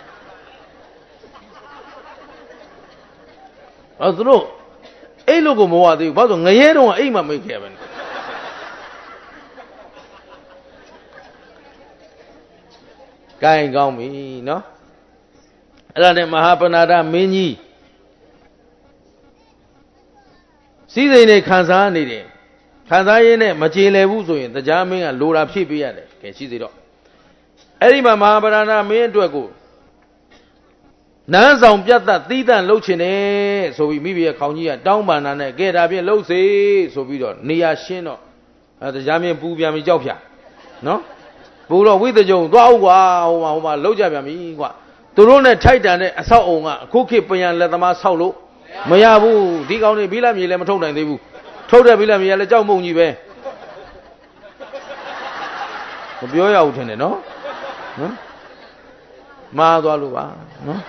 အဲ့သူတို့အဲ့လိုကိုမဝသေးဘူးဘာလို့ငရဲတော့အိမ်မှမိတ်ခဲ့ပဲကိုင်းကောင်းပြီနော်အဲ့ဒါနဲ့မဟာပဏာဒမင်းကြီးစည်းစိမ်နေခံစားနေတယ်ခံစားရင်းနဲ့မကြေလည်ဘူးဆိုရင်တရားမင်းကလိုတာဖြည့်ပေးရတယ်ကဲရှိသေးတော့အဲ့ဒီမှာမဟာပဏာဒမင်းအတွက်ကိုနန်းဆောင်ပြတ်သက်သီးတန့်လှုပ်ချင်တယ်ဆိုပြီးမိဘရဲ့ခေါင်းကြီးကတောင်းပန်တာနဲ့ကဲဒါဖြင့်လှုပ်စေဆိုပြီးတော့နေရာရှင်းတော့အဲတရားမင်းပူပြန်ပြီးကြောက်ဖြာနော်ပူတော့ဝိသကြုံသွားအောင်ကွာဟိုမှာဟိုမှာလှုပ်ကြပြန်ပြီကွာသူတို့နဲ့ထိုက်တန်တဲ့အဆောက်အုံကအခုခေတ်ပြန်လက်သမားဆောက်လို့မရဘူးဒီကောင်တွေဘီလာမြေလည်းမထုတ်နိုင်သေးဘူးထုတ်တဲ့ဘီလာမြေကလည်းကြောက်မုံကြီးပဲမပြောရဘူးထင်တယ်နော်နော်မှားသွားလို့ပါနော်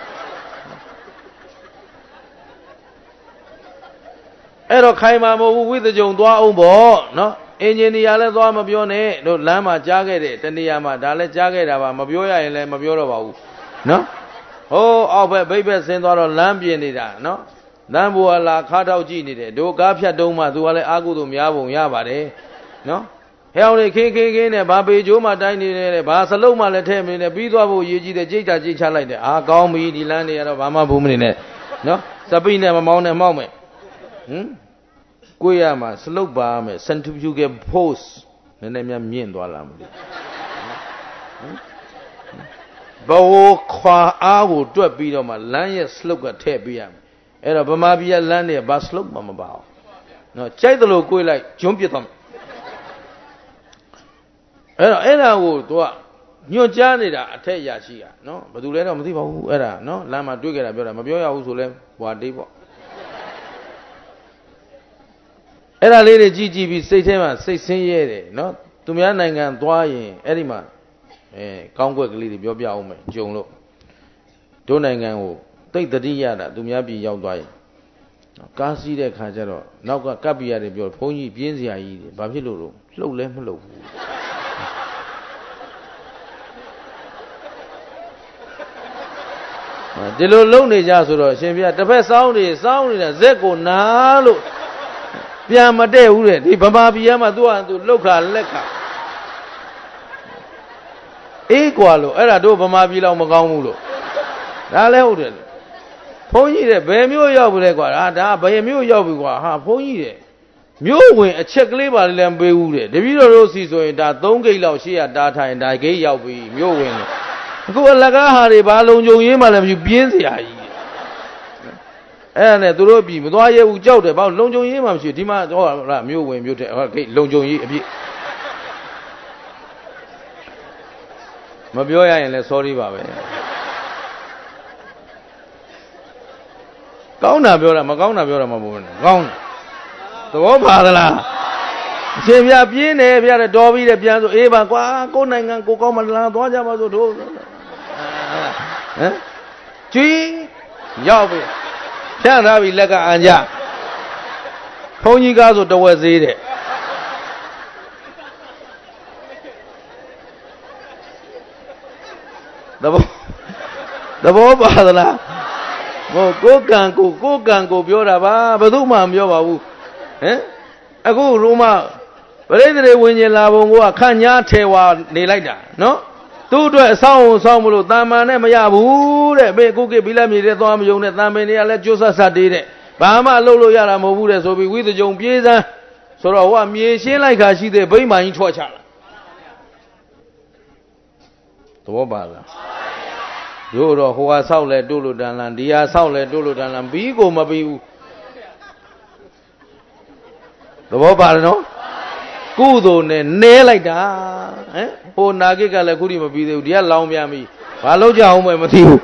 အဲ့တော့ခိုင်မာမဟုတ်ဘူးဝိသကြုံသွားအောင်ပေါ့နော်အင်ဂျင်နီယာလည်းသွားမပြောနဲ့တို့လမ်းမှာကြားခဲ့တဲ့တနေရာမှာဒါလည်းကြားခဲ့တာပါမပြောရရင်လည်းမပြောတော့ပါဘူးနော်ဟိုးအောက်ဘက်ဘိတ်ဘက်ဆင်းသွားတော့လမ်းပြင်နေတာနော်လမ်းဘောလာခါထောက်ကြည့်နေတယ်တို့ကားဖြတ်တုံးမှသူကလည်းအာကုသို့များပုံရပါတယ်နော်ဟဲအောင်လေခင်းခင်းခင်းနဲ့ဘာပေကျိုးမှတိုင်းနေတယ်ဘာစလုံးမှလည်းထဲမနေနဲ့ပြီးသွားဖို့ရည်ကြီးတယ်ကြိတ်တာကြိတ်ချလိုက်တယ်အာကောင်းပြီဒီလမ်းတွေကတော့ဘာမှဘူးမနေနဲ့နော်စပိနဲ့မမောင်းနဲ့မောက်မယ်ဟင်ကိုရမှာစလုတ်ပါမယ် centrifugal force နည်းနည်းများမြင့်သွားလာမလို့ဘောခွာအားကိုတွက်ပြီးတော့မှလမ်းရဲ့ slope ကထည့်ပေးရမယ်အဲ့တော့ဗမာပြည်ကလမ်းတွေဘာ slope မှမပါဘူးနော်ကြိုက်တယ်လို့ကိုယ်လိုက်ဂျွန်းပြစ်သွားမယ်အဲ့တော့အဲ့ဒါကိုသူကညွှန်ကြားနေတာအထက်ရရှိတာနော်ဘယ်သူလဲတော့မသိပါဘူးအဲ့ဒါနော်လမ်းမှာတွေ့ကြတာပြောတာမပြောရဘူးဆိုလဲဘွာတေးပေါ့အဲ့ဒါလေးတွေကြည့်ကြည့်ပြီးစိတ်ထဲမှာစိတ်ဆင်းရဲတယ်နော်သူများနိုင်ငံသွားရင်အဲ့ဒီမှာအဲကောင်းကွက်ကလေးတွေပြောပြအောင်မယ်ကြုံလို့တို့နိုင်ငံကိုတိတ်တတိရတာသူများပြည်ရောက်သွားရင်ကားစီးတဲ့ခါကျတော့နောက်ကကပ်ပြရတယ်ပြောဘုန်းကြီးပြင်းစရာကြီးတယ်ဘာဖြစ်လို့လို့လှုပ်လဲမလှုပ်ဘူးဒီလိုလုံနေကြဆိုတော့အရှင်ဘုရားတစ်ဖက်စောင်းနေစောင်းနေတာဇက်ကိုနားလို့ပြန်မတည့်ဘူးတဲ့ဒီဗမာပြည်ကမှသူ့ဟာသူလှုပ်ခါလက်ခါအေးကွာလို့အဲ့ဒါတို့ဗမာပြည်လောက်မကောင်းဘူးလို့ဒါလည်းဟုတ်တယ်ဘုန်းကြီးတဲ့ဘယ်မျိုးရောက်ပြီလဲကွာဒါဒါဘယ်မျိုးရောက်ပြီကွာဟာဘုန်းကြီးတဲ့မျိုးဝင်အချက်ကလေးပါလည်းမပေးဘူးတဲ့တပည့်တော်တို့စီဆိုရင်ဒါသုံးဂိတ်လောက်ရှေ့ကတားထိုင်ဒါဂိတ်ရောက်ပြီမျိုးဝင်တယ်အခုအလကားဟာတွေဘာလုံကြုံရေးမှလည်းမပြင်းစရာကြီးအဲ့ဒါနဲ့သူတို့ပြီမသွားရဲဘူးကြောက်တယ်ဘာလုံကြုံရေးမှမရှိဒီမှာဟောလားမျိုးဝင်မျိုးတဲ့ဟောဂိတ်လုံကြုံရေးအပြည့်မပြောရရင်လည်း sorry ပါပဲကောင်းတာပြောတာမကောင်းတာပြောတာမဟုတ်ဘူးကောင်းသဘောပါသလားအရှင်ဘုရားပြင်းတယ်ဘုရားတော်ပြီးတယ်ပြန်ဆိုအေးပါကွာကိုယ်နိုင်ငံကိုကောင်းမလားသွားကြပါစို့တို့ဟမ်ကျွီးရောက်ပြီဖြန့်ထားပြီလက်ကအန်ကြဘုန်းကြီးကားဆိုတဝက်သေးတဲ့သဘောသဘောပါသလားဟိုကိုကံကိုကိုကံကိုပြောတာပါဘယ်သူမှမပြောပါဘူးဟမ်အခုရိုးမပရိသေတွေဝင်ကျင်လာပုံကခန့်ညားထဲဝါနေလိုက်တာနော်သူ့အတွက်အဆောင်အောင်ဆောင်မလို့တာမန်နဲ့မရဘူးတဲ့ဘေးကုကိဘီလက်မြေတဲ့သွားမယုံတဲ့တန်ပင်တွေကလည်းကျိုးဆတ်ဆတ်တေးတဲ့ဘာမှအလုပ်လို့ရတာမဟုတ်ဘူးတဲ့ဆိုပြီးဝိသကြုံပြေးစမ်းဆိုတော့ဟိုကမြေရှင်းလိုက်ခါရှိတဲ့ဗိမာန်ကြီးထွက်ချလာသဘောပါလားရို့တော့ဟိုဟာဆောက်လဲတိုးလို့တန်လန်ဒီဟာဆောက်လဲတိုးလို့တန်လန်ပြီးကိုမပြီးဘူးသဘောပါလားနော်ကုသိုလ်နဲ့နဲလိုက်တာဟမ်ဟိုနာကိကလည်းခုထိမပြီးသေးဘူးဒီကလောင်ပြန်ပြီဘာလို့ကြအောင်ပဲမသိဘူး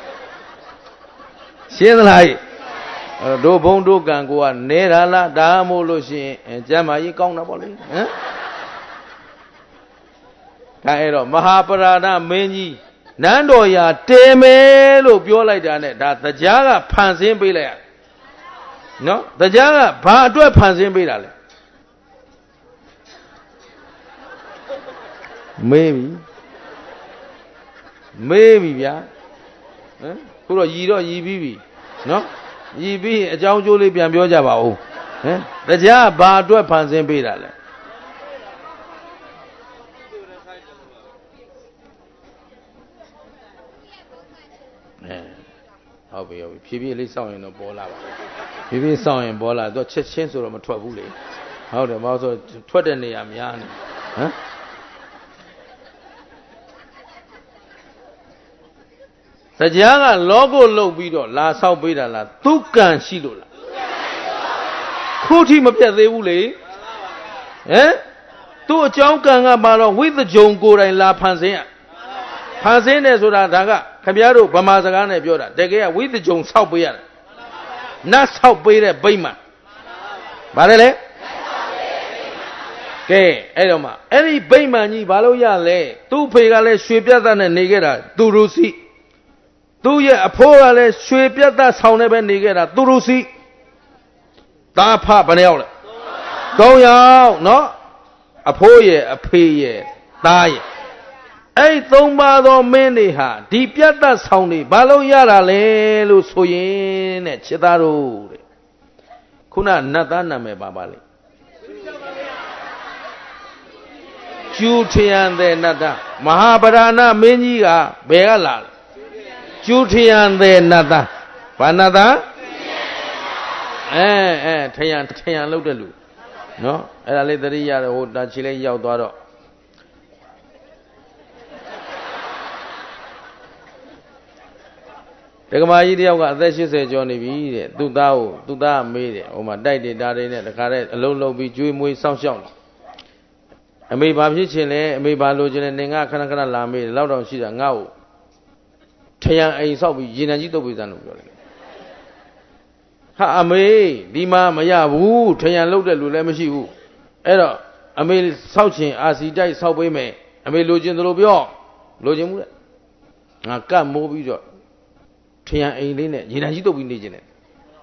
ရှင်းသလားတို့ဘုံတို့ကံကိုကနဲတာလားဒါမို့လို့ရှိရင်ကျမ်းမာရေးကောင်းတာပေါ့လေဟမ်ဒါအဲ့တော့မဟာပရာဏမင်းကြီး Nando ya temelo biola dane da the jaga pansin bile. No, the jaga ba do pansin bile. Maybe. Maybe ya. Eh? Kuro yiro yibi. No? Yibi a John Julie Biambio Jabao. Eh? The jaga ba do pansin bile. How be you? People sound in a bola. People sound in bola. Do change or trouble. How the mouse of twenty name yan? Huh? The Jaga logo low bido, la sao bida la, tukan shilola. Kuti mapia de ule? Eh? To a jonkan about with the jongo and la panzea. Panzene Sura Daga. Cabiaro, Bamazagana, Bioda, they get with the Jones South Boyer. Not South Boyer, Bayman. Barele? Okay, Edoma. Any Baymani, Baloya lay, two pegale, Swepiatan and Negera, Durusi. Two year a poor less Swepiata, Soundeb and Negera, Durusi. Da Papa Neola. Go out, no? A poor year, a pay year, die. Eight Thomado Meniha, deep yata sounding, Balo Yara le, Lusoyin, Chedaro. Kuna Natana me Babali. Jutian de Nata, Mahabarana Meniga, Beala. Jutian de Nata, Panada? Eh, eh, Tayan, Tayan Lodalu. No, and I let the Ria old Chile Yaudoro. The Gamma got that she said, Johnny B. Do thou, do thou made it. Oh, my daddy, daddy, the carrot, a low low be Jew, muy some shot. And maybe Babi Chile, maybe Balojan and Ninga Kanakana Lame, loud on sheet and now. Tayan a sob, Jinajito with an Ha, Ame, Dima, Maya, woo, Tayan loaded Lulemashi, woo. Error, I may souching as he died subway may. I may lodging the Lobio, lodging. I can't move you. Tian a linnet, Jinajito be needing it.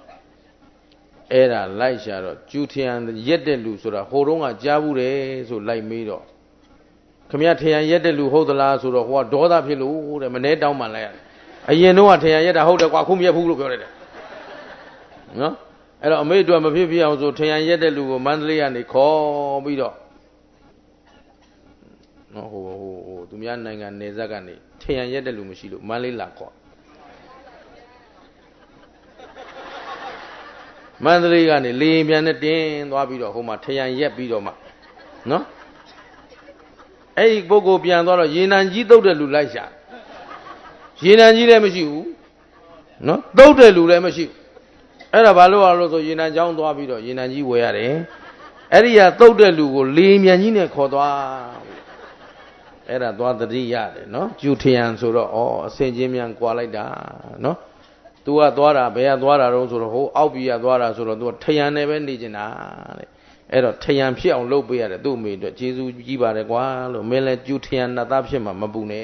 Era, Laisha, Jutian, Yedelu, so the Horonga Javure, so like me. Come here, Tian Yedelu, hold the last or what daughter pillow, the manet down my land. I hear no one, Tian yet, I hold the Quacumia Pulu. No? And I made to a baby also Tian Yedelu, monthly and they call me. No, to me, and Nezagani, Tian Yedelu, Machilo, Mali Laco. Mandri gani lim yan tinသွားပြီးတော့ဟိုမှာထရန်ရက်ပြီးတော့မှနော်အဲ့ဒီပုဂ္ဂိုလ်ပြန်သွားတော့ရေနံကြီးတုတ်တဲ့လူလိုက်ရှာရေနံကြီးလည်းမရှိဘူးနော်တုတ်တဲ့လူလည်းမရှိဘူးအဲ့ဒါဘာလို့အောင်လို့ဆိုရေနံချောင်းသွားပြီးတော့ရေနံကြီးဝယ်ရတယ်အဲ့ဒီကတုတ်တဲ့လူကိုလေမြန်ကြီးနဲ့ခေါ်သွားအဲ့ဒါသွားတတိရတယ်နော်ကျူထရန်ဆိုတော့ဩအစင်ချင်းမြန်ကွာလိုက်တာနော်သူကသွားတာဘယ်ကသွားတာတော့ဆိုတော့ဟိုအောက်ပြည်ကသွားတာဆိုတော့သူကထရန်နဲ့ပဲနေကျင်တာတဲ့အဲ့တော့ထရန်ဖြစ်အောင်လုပ်ပေးရတယ်သူ့အမေအတွက်ကျေးဇူးကြီးပါတယ်ကွာလို့မင်းလည်းကျူထရန်နတ်သားဖြစ်မှာမပူနဲ့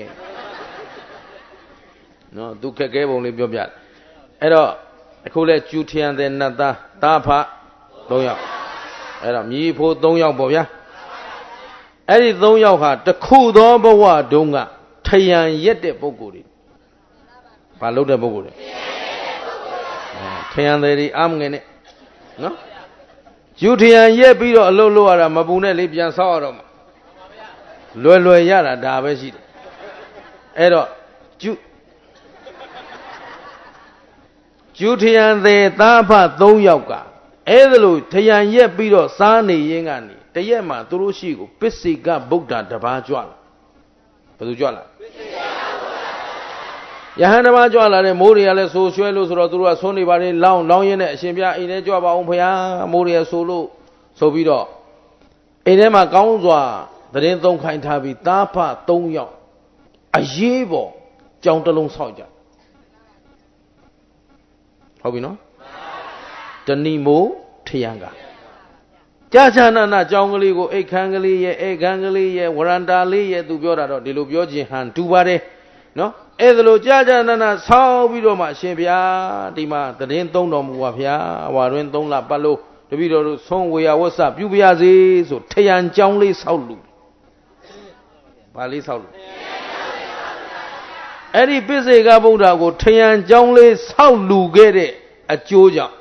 နော်သူခက်ခဲပုံလေးပြောပြတယ်အဲ့တော့အခုလဲကျူထရန်တဲ့နတ်သားတာဖသုံးယောက်အဲ့တော့မြည်ဖို့သုံးယောက်ပေါ့ဗျာအဲ့ဒီသုံးယောက်ဟာတခုသောဘဝတုန်းကထရန်ရက်တဲ့ပုဂ္ဂိုလ်တွေဘာလုပ်တဲ့ပုဂ္ဂိုလ်တွေထရန်တွေအာမငယ်နဲ့နော်ကျူထရန်ရက်ပြီးတော့အလုပ်လုပ်ရတာမပူနဲ့လေးပြန်ဆောက်ရတော့မှာလွယ်လွယ်ရတာဒါပဲရှိတယ်အဲ့တော့ကျူကျူထရန်တွေသားဖသုံးယောက်ကအဲ့ဒါလို့ထရန်ရက်ပြီးတော့စားနေရင်းကနေတရက်မှာသူတို့ရှိကိုပစ္စေကဗုဒ္ဓတပါးကြွလာဘယ်သူကြွလာယဟန်တပါးကြွလာတဲ့မိုးတွေကလည်းဆိုရွှဲလို့ဆိုတော့သူတို့ကဆွနေပါလေလောင်းလောင်းရင်းနဲ့အရှင်ပြအိမ်ထဲကြွပါအောင်ဖရာမိုးတွေကဆိုလို့ဆိုပြီးတော့အိမ်ထဲမှာကောင်းစွာသတင်းသုံးခိုင်းထားပြီးသားဖသုံးယောက်အရေးပေါ်ကြောင်တလုံးဆောက်ကြဟုတ်ပြီနော်တဏိမိုးထရန်ကကြာချာနာနာကြောင်ကလေးကိုအိတ်ခမ်းကလေးရဲ့အိတ်ခမ်းကလေးရဲ့ဝရန္တာလေးရဲ့သူပြောတာတော့ဒီလိုပြောခြင်းဟန်တူပါတယ်နော်အဲ့ဒါလိုကြာကြာနာနာဆောင်းပြီးတော့မှရှင်ဗျာဒီမှာတရင်သုံးတော်မူပါဗျာဝါတွင်သုံးလပတ်လို့တပည့်တော်တို့ဆုံးဝေယဝဆပြုပါရစေဆိုထရန်ကြောင်းလေးဆောက်လူဘာလေးဆောက်လူအဲ့ဒီပိစေကဗုဒ္ဓကိုထရန်ကြောင်းလေးဆောက်လူခဲ့တဲ့အကျိုးကြောင့်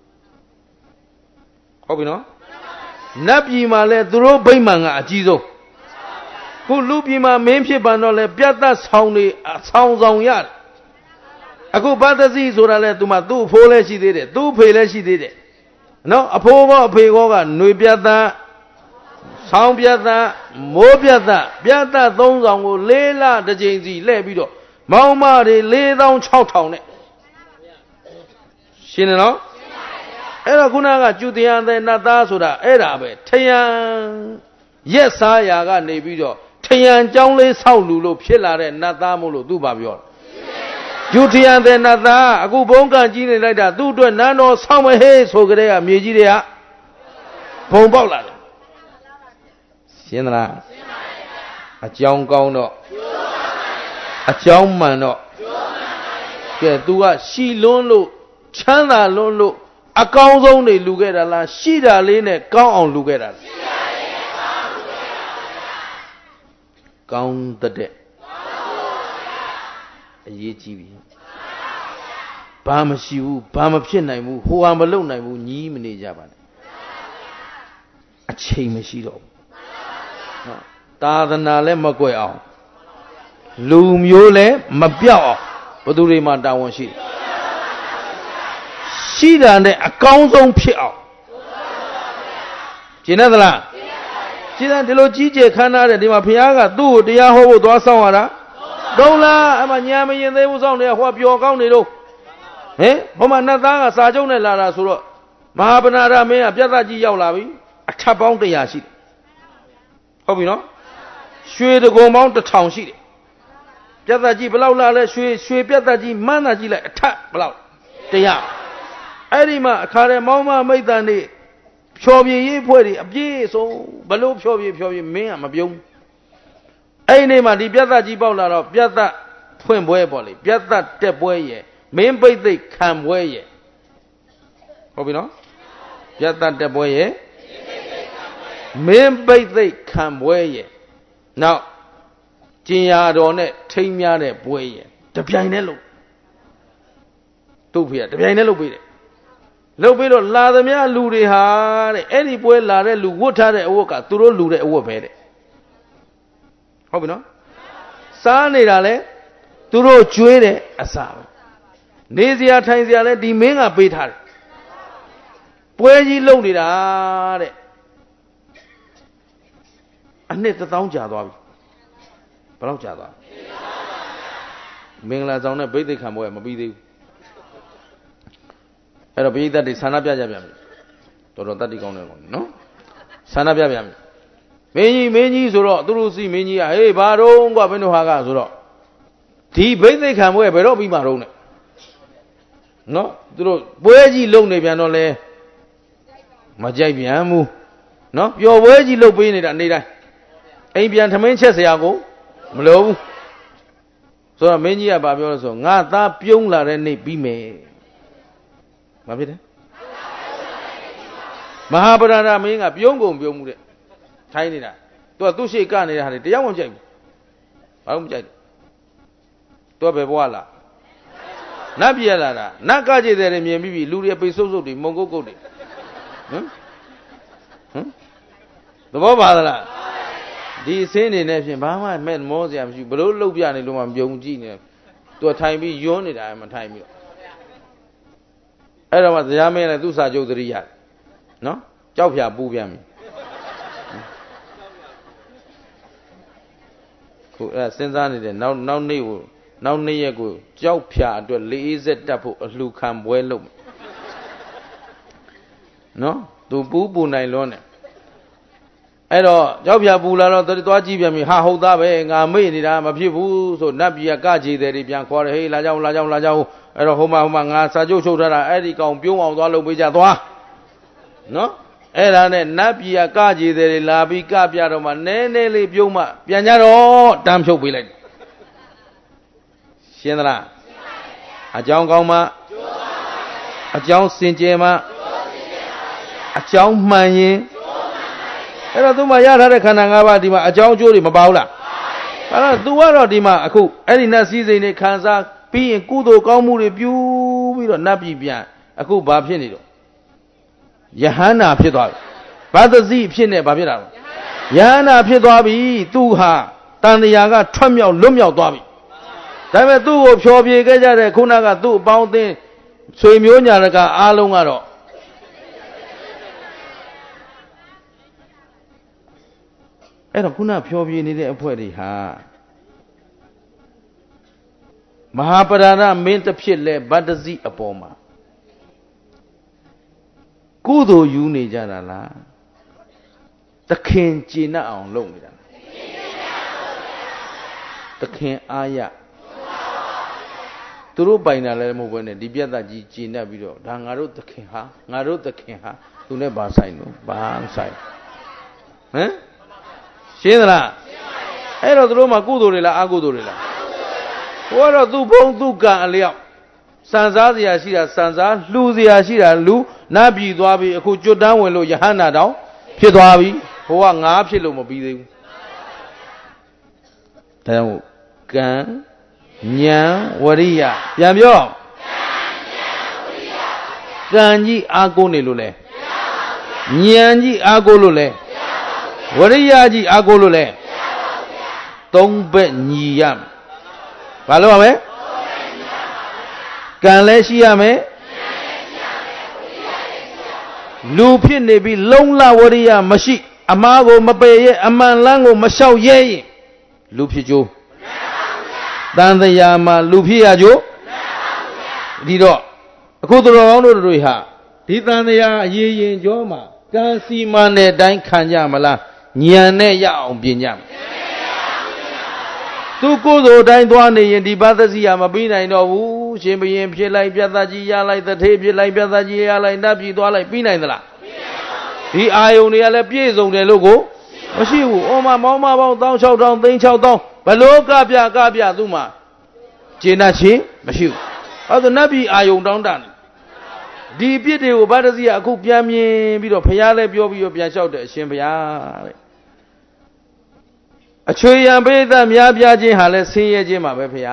ဟုတ်ပြီနော်နတ်ပြည်မှာလဲသူတို့ဗိမာန်ကအကြီးဆုံးခုလူပြည်မှာမင်းဖြစ်ပန်တော့လဲပြတ်သက်ဆောင်နေဆောင်ဆောင်ရတယ်အခုဗတ္တစီဆိုတာလဲသူမှသူ့အဖိုးလဲရှိသေးတယ်သူ့ဖေလဲရှိသေးတယ်နော်အဖိုးကောအဖေကောကຫນွေပြတ်သက်ဆောင်းပြတ်သက်မိုးပြတ်သက်ပြတ်သက်သုံးဆောင်ကိုလေးလတစ်ကြိမ်စီလှည့်ပြီးတော့မောင်မတွေလေးသောင်းခြောက်ထောင်နဲ့ရှင်းတယ်နော်အဲ့တော့ခုနကကျူတရားတဲ့နတ်သားဆိုတာအဲ့ဒါပဲထယံရက်စားရာကနေပြီးတော့ထယံကြောင်းလေးဆောက်လူလို့ဖြစ်လာတဲ့နတ်သားမို့လို့သူဘာပြောကျူတရားတဲ့နတ်သားအခုဘုံကံကြီးနေလိုက်တာသူ့အတွက်နန်းတော်ဆောက်မဟေးဆိုကြတဲ့ကမြေကြီးတွေကဘုံပေါက်လာတယ်ရှင်းသလားအကြောင်းကောင်းတော့အကြောင်းမှန်တော့ကဲ तू ကရှိလွန်းလို့ချမ်းသာလွန်းလို့အကောင်းဆုံးတွေလူခဲ့တာလားရှိတာလေးနဲ့ကောင်းအောင်လူခဲ့တာလားရှိတာလေးနဲ့ကောင်းအောင်လူခဲ့တာကောင်းတဲ့အရေးကြီးပြီဘာမရှိဘူးဘာမဖြစ်နိုင်ဘူးဟိုဟာမလုပ်နိုင်ဘူးညီးမနေကြပါနဲ့အချိန်မရှိတော့ဘူးနော်သာသနာလည်းမကွယ်အောင်လူမျိုးလည်းမပြောက်အောင်ဘယ်သူတွေမှတာဝန်ရှိတယ်ရှိတာနဲ့အကောင်းဆုံးဖြစ်အောင်ကျင်တယ်သလားကျင်တယ်ဒီလိုကြီးကျယ်ခမ်းနားတဲ့ဒီမှာဘုရားကသူ့ကိုတရားဟောဖို့သွားဆောင်ရတာသုံးလားအမှညာမရင်သေးဘူးဆောင်တယ်ဟောပျော်ကောင်းနေတော့ဟင်ဟိုမှာနတ်သားကစာချုပ်နဲ့လာတာဆိုတော့မဟာဗနာရမင်းကပြတ်သားကြီးရောက်လာပြီအထပ်ပေါင်းတရားရှိတယ်ဟုတ်ပြီနော်ရွှေတကုံပေါင်းတစ်ထောင်ရှိတယ်ပြတ်သားကြီးဘယ်လောက်လာလဲရွှေရွှေပြတ်သားကြီးမန်းသားကြီးလိုက်အထပ်ဘယ်လောက်တရားအဲ့ဒီမှာအခါရဲမောင်းမမိတ်တန်နေဖြော်ပြရေးဖွဲ့တွေအပြည့်ဆုံးဘလို့ဖြော်ပြဖြော်ပြမင်းကမပြုံးအဲ့ဒီနေ့မှာဒီပြတ်သားကြီးပေါက်လာတော့ပြတ်သားဖွင့်ပွဲပေါ့လေပြတ်သားတက်ပွဲရဲ့မင်းပိတ်သိက်ခံပွဲရဲ့ဟုတ်ပြီနော်ပြတ်သားတက်ပွဲရဲ့မင်းပိတ်သိက်ခံပွဲရဲ့နောက်ကျင်ရတော်နဲ့ထိမ်းများတဲ့ပွဲရဲ့တပြိုင်တည်းလို့သူ့ဖေကတပြိုင်တည်းလို့ပေးတယ်လုပ်ပြီးတော့လာသမျှလူတွေဟာတဲ့အဲ့ဒီပွဲလာတဲ့လူဝတ်ထားတဲ့အဝတ်ကသူတို့လူတဲ့အဝတ်ပဲတဲ့ဟုတ်ပြီနော်စားနေတာလဲသူတို့ကျွေးတဲ့အစာပဲနေစရာထိုင်စရာလဲဒီမင်းကပေးထားတယ်ပွဲကြီးလုပ်နေတာတဲ့အနှစ်တစ်သောင်းကြာသွားပြီဘယ်လောက်ကြာသွားမင်္ဂလာဆောင်နဲ့ဗိသိက်ခံပွဲမပြီးသေးဘူးအဲ့တော့ဘိသက်တွေဆန္ဒပြကြပြန်ပြီတော်တော်တတ်တိကောင်းတယ်ကောနော်ဆန္ဒပြပြန်ပြီမင်းကြီးမင်းကြီးဆိုတော့သူတို့စီမင်းကြီးကဟေးဘာတော့ကွာဘင်းတို့ဟာကဆိုတော့ဒီဘိသိက်ခံပွဲဘယ်တော့ပြီးမှတော့နဲ့နော်သူတို့ပွဲကြီးလုံနေပြန်တော့လဲမကြိုက်ပြန်ဘူးနော်ပျော်ပွဲကြီးလုံပေးနေတာနေတိုင်းအိမ်ပြန်ထမင်းချက်စရာကိုမလိုဘူးဆိုတော့မင်းကြီးကဘာပြောလဲဆိုငါသားပြုံးလာတဲ့နေ့ပြီးမယ်ဘာဖြစ်လဲမဟာဗရဏမင်းကပြုံးကုန်ပြုံးမှုတဲ့ထိုင်းနေတာသူကသူ့ရှိကနေတဲ့ဟာတွေတရားဝင်ကြိုက်ဘူးဘာလို့မကြိုက်လဲသူကဘယ်ဘဝလားနတ်ပြည်လာတာနတ်ကကြည်တယ်မြင်ပြီးပြီလူတွေပိတ်ဆုပ်ဆုပ်တွေမုံကုတ်ကုတ်တွေဟမ်ဟမ်သဘောပါသလားဒီအစင်းနေနဲ့ဖြင့်ဘာမှမဲ့မောစရာမရှိဘူးဘလို့လှုပ်ပြနေလို့မှပြုံးကြည့်နေသူကထိုင်ပြီးယွန်းနေတာမထိုင်ပြီးတော့အဲ့တော့မှတရားမင်းလည်းသူ့စာချုပ်သတိရတယ်နော်ကြောက်ဖြာပူပြန်ပြီခုအဲ့စဉ်းစားနေတဲ့နောက်နောက်နေ့ကိုနောက်နေ့ရက်ကိုကြောက်ဖြာအတွက်လေးစက်တက်ဖို့အလှခံပွဲလုပ်နော်သူပူပူနိုင်လွန်းတယ်အဲ့တော့ကြောက်ဖြာပူလာတော့သွားကြည့်ပြန်ပြီဟာဟုတ်သားပဲငါမေ့နေတာမဖြစ်ဘူးဆိုနတ်ပြည်ကကြည်တယ်တွေပြန်ခေါ်တယ်ဟေးလာကြောင်းလာကြောင်းလာကြောင်းအဲ့တော့ဟိုမှာဟိုမှာငါစာချုပ်ချုပ်ထားတာအဲ့ဒီကောင်ပြုံးအောင်သွားလုပ်ပေးကြသွားနော်အဲ့ဒါနဲ့နတ်ပြည်ကကြည်တယ်တွေလာပြီးကပြတော့မှနည်းနည်းလေးပြုံးမှပြန်ကြတော့တမ်းဖြုတ်ပေးလိုက်ရှရှင်းသလားအကြောင်းကောင်းမှအကြောင်းစင်ကြယ်မှအကြောင်းမှန်ရင်အဲ့တော့သူမှရထားတဲ့ခန္ဓာ၅ပါးဒီမှာအကြောင်းအကျိုးတွေမပါဘူးလားအဲ့တော့ तू ကတော့ဒီမှာအခုအဲ့ဒီနတ်စည်းစိမ်တွေခံစားပြီးရင်ကုသိုလ်ကောင်းမှုတွေပြုပြီးတော့နတ်ပြည်ပြန်အခုဘာဖြစ်နေတော့ယဟန္တာဖြစ်သွားပြီဘာသတိဖြစ်နေဘာဖြစ်တာလဲယဟန္တာဖြစ်သွားပြီသူဟာတန်တရားကထွက်မြောက်လွတ်မြောက်သွားပြီဒါပေမဲ့သူ့ကိုဖြောပြေခဲ့ကြတဲ့ခုနကသူ့အပေါင်းအသင်းဆွေမျိုးညာတကအားလုံးကတော့အဲ့တော့ခုနဖြောပြေနေတဲ့အဖွဲတွေဟာမဟာပရာဏမင်းတစ်ဖြစ်လဲဗတ္တဇိအပေါ်မှာကုသိုလ်ယူနေကြတာလားသခင်ကျင့်အောင်လုပ်နေတာသခင်အာရသူတို့ပိုင်တာလည်းမဟုတ်ဘဲနဲ့ဒီပြတ်သားကြီးကျင့်တတ်ပြီးတော့ဒါငါတို့သခင်ဟာငါတို့သခင်ဟာသူနဲ့ဘာဆိုင်လို့ဘာဆိုင်ဟမ်ရှင်းသလားအဲ့တော့သူတို့မှာကုသိုလ်တွေလားအကုသိုလ်တွေလားဟိုကတော့သူ့ဘုံသူ့ကံအလျောက်စံစားစရာရှိတာစံစားလှူစရာရှိတာလူနတ်ပြည်သွားပြီအခုကျွတ်တန်းဝင်လို့ယဟန္တာတောင်ဖြစ်သွားပြီဟိုကငါးဖြစ်လို့မပြီးသေးဘူးဒါကြောင့်ကံဉာဏ်ဝရိယပြန်ပြောကံကြီးအားကိုးနေလို့လဲဉာဏ်ကြီးအားကိုးလို့လဲဝရိယကြီးအားကိုးလို့လဲသုံးဘက်ညီရမယ်ဘာလို့ရမလဲကံလည်းရှိရမယ်လူဖြစ်နေပြီလုံလဝရိယမရှိအမားကိုမပယ်ရဲ့အမှန်လန်းကိုမလျှောက်ရဲရင်လူဖြစ်ကြိုးတန်တရားမှာလူဖြစ်ရကြိုးဒီတော့အခုသူတော်ကောင်းတို့တွေဟာဒီတန်တရားအရေးရင်ကြောမှာကံစီမံတဲ့အတိုင်းခံကြမလားဉာဏ်နဲ့ရအောင်ပြင်ကြမယ်သူကိုယ်တော်တိုင်းသွားနေရင်ဒီဘာသစီယာမပြီးနိုင်တော့ဘူးရှင်ဘရင်ဖြစ်လိုက်ပြတ်သားကြီးရလိုက်တထေးဖြစ်လိုက်ပြတ်သားကြီးရလိုက်နတ်ပြည်သွားလိုက်ပြီးနိုင်သလားဒီအာယုန်တွေကလည်းပြည့်စုံတယ်လို့ကိုမရှိဘူးအော်မမောင်းမပေါင်း၁၆တောင်သိန်း၆တောင်ဘလို့ကပြကပြသူ့မှာကျင့်တတ်ခြင်းမရှိဘူးအဲဒါနတ်ပြည်အာယုန်တောင်းတတယ်ဒီပြစ်တွေကိုဘာသစီယာအခုပြန်မြင်ပြီးတော့ဖျားလဲပြောပြီးတော့ပြန်လျှောက်တယ်အရှင်ဘုရားတဲ့အချွေရန်ပိဋကများပြားခြင်းဟာလဲဆင်းရဲခြင်းပါပဲဖေဟာ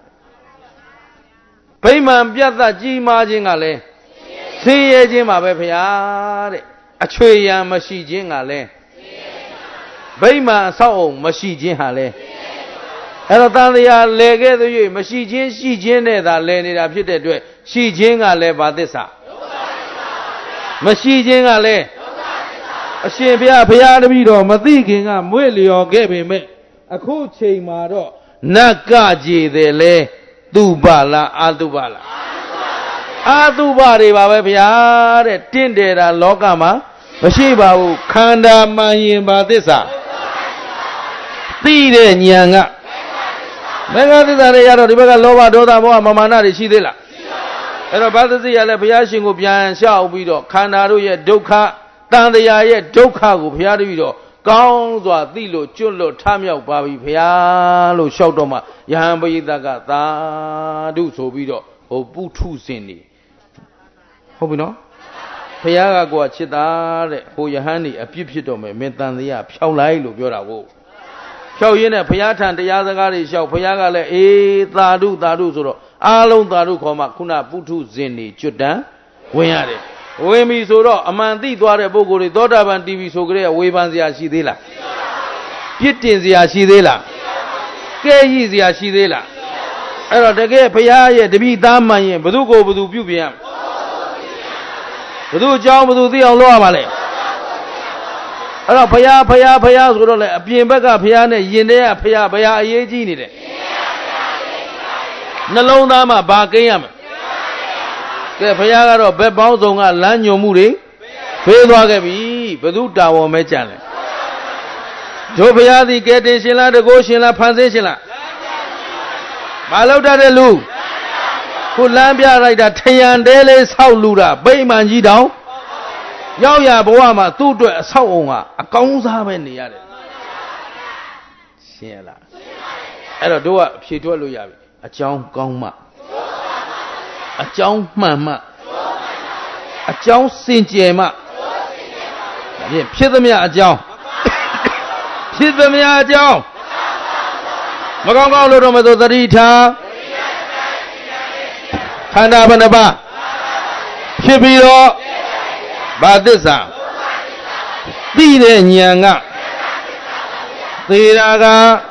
ဗိမာန်ပြတ်သက်ကြီးမားခြင်းကလည်းဆင်းရဲခြင်းပါပဲဖေဟာတဲ့အချွေရန်မရှိခြင်းကလည်းဗိမာန်အဆောက်အုံမရှိခြင်းဟာလဲအဲ့တော့တန်တရားလဲခဲ့သွေးမရှိခြင်းရှိခြင်းနဲ့သာလဲနေတာဖြစ်တဲ့အတွက်ရှိခြင်းကလည်းဘာသစ္စာမရှိခြင်းကလည်းအရှင်ဘုရားဘုရားတပည့်တော်မသိခင်ကမွေ့လျော်ခဲ့ပေမဲ့အခုချိန်မှာတော့နတ်ကကြည်တယ်လေသူပလားအာတုပလားအာတုပတွေပါပဲဘုရားတဲ့တင့်တယ်တာလောကမှာမရှိပါဘူးခန္ဓာမှန်ရင်ပါသစ္စာသိတဲ့ဉာဏ်ကမေဃသစ္စာတွေရတော့ဒီဘက်ကလောဘဒေါသမောဟမမာနတွေရှိသေးလားအဲ့တော့ဘာသတိရလဲဘုရားရှင်ကိုပြန်လျှောက်ပြီးတော့ခန္ဓာတို့ရဲ့ဒုက္ခတန်တရားရဲ့ဒုက္ခကိုဘုရားတပည့်တော်ကောင်းစွာသိလို့ကျွတ်လို့ထမြောက်ပါပြီဘုရားလို့လျှောက်တော့မှယဟန်ပရိသတ်ကသာဓုဆိုပြီးတော့ဟိုပုထုဇဉ်နေဟုတ်ပြီနော်ဘုရားကကိုယ်ချစ်တာတဲ့ဟိုယဟန်နေအပြစ်ဖြစ်တော့မယ်မင်းတန်တရားဖြောက်လိုက်လို့ပြောတာကိုဖြောက်ရင်းနဲ့ဘုရားထံတရားစကားတွေလျှောက်ဘုရားကလည်းအေးသာဓုသာဓုဆိုတော့အားလုံးသာဓုခေါ်မှခုနပုထုဇဉ်နေကျွတ်တန်းဝင်ရတယ်ဝင်ပြီဆိုတော့အမှန်သိသွားတဲ့ပုဂ္ဂိုလ်တွေသောတာပန်တီဗီဆိုကြတဲ့ဝေဖန်စရာရှိသေးလားပြစ်တင်စရာရှိသေးလားကဲရည်စရာရှိသေးလားအဲ့တော့တကယ်ဘုရားရဲ့တပည့်သားမှန်ရင်ဘသူကိုဘသူပြုပြင်ရမလဲဘသူအကြောင်းဘသူသိအောင်လုပ်ရမှာလဲအဲ့တော့ဘုရားဘုရားဘုရားဆိုတော့လေအပြင်ဘက်ကဘုရားနဲ့ယင်တဲ့ကဘုရားဘုရားအရေးကြီးနေတယ်နှလုံးသားမှာဘာကိန်းရမလဲကဲဘုရားကတော့ဘက်ပေါင်းစုံကလမ်းညွန်မှုတွေဖေးသွားခဲ့ပြီဘသူတာဝန်မဲကြံလဲတို့ဘုရားသည်ကဲတင်ရှင်လားတကိုးရှင်လားဖန်ဆင်းရှင်လားမလောက်တတ်တဲ့လူခုလမ်းပြလိုက်တာထယံတဲလေးဆောက်လူတာဗိမာန်ကြီးတောင်ရောက်ရဘဝမှာသူ့အတွက်အဆောက်အုံကအကောင်းစားပဲနေရတယ်ရှင်းလားအဲ့တော့တို့ကအဖြေထွက်လို့ရပြီအကြောင်းကောင်းမှအကြောင်းမှန်မှအကြောင်းစင်ကြယ်မှဖြင့်ဖြစ်သမျှအကြောင်းဖြစ်သမျှအကြောင်းမကောင်းကောင်းလို့တော့မသိသတိထားခန္ဓာဘယ်နှပါးဖြစ်ပြီးတော့ဘာသစ္စာသိတဲ့ဉာဏ်ကသေတာက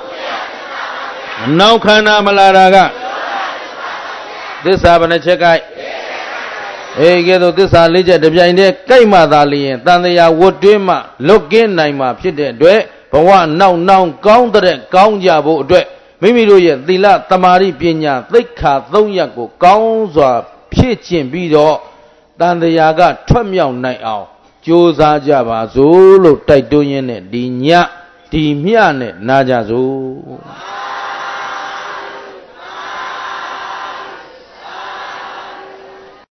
နောက်ခန္ဓာမလာတာကသစ္စာဘယ်နှချက်ကိုက်အေးကဲတော့သစ္စာလေးချက်တပြိုင်တည်းကိုက်မှသာလျင်တန်တရားဝတ်တွင်းမှလွတ်ကင်းနိုင်မှာဖြစ်တဲ့အတွက်ဘဝနောက်နောက်ကောင်းတဲ့ကောင်းကြဖို့အတွက်မိမိတို့ရဲ့သီလသမာဓိပညာသိက္ခာသုံးရပ်ကိုကောင်းစွာဖြည့်ကျင့်ပြီးတော့တန်တရားကထွက်မြောက်နိုင်အောင်ကြိုးစားကြပါစို့လို့တိုက်တွန်းရင်းနဲ့ဒီညဒီမျှနဲ့နာကြစို့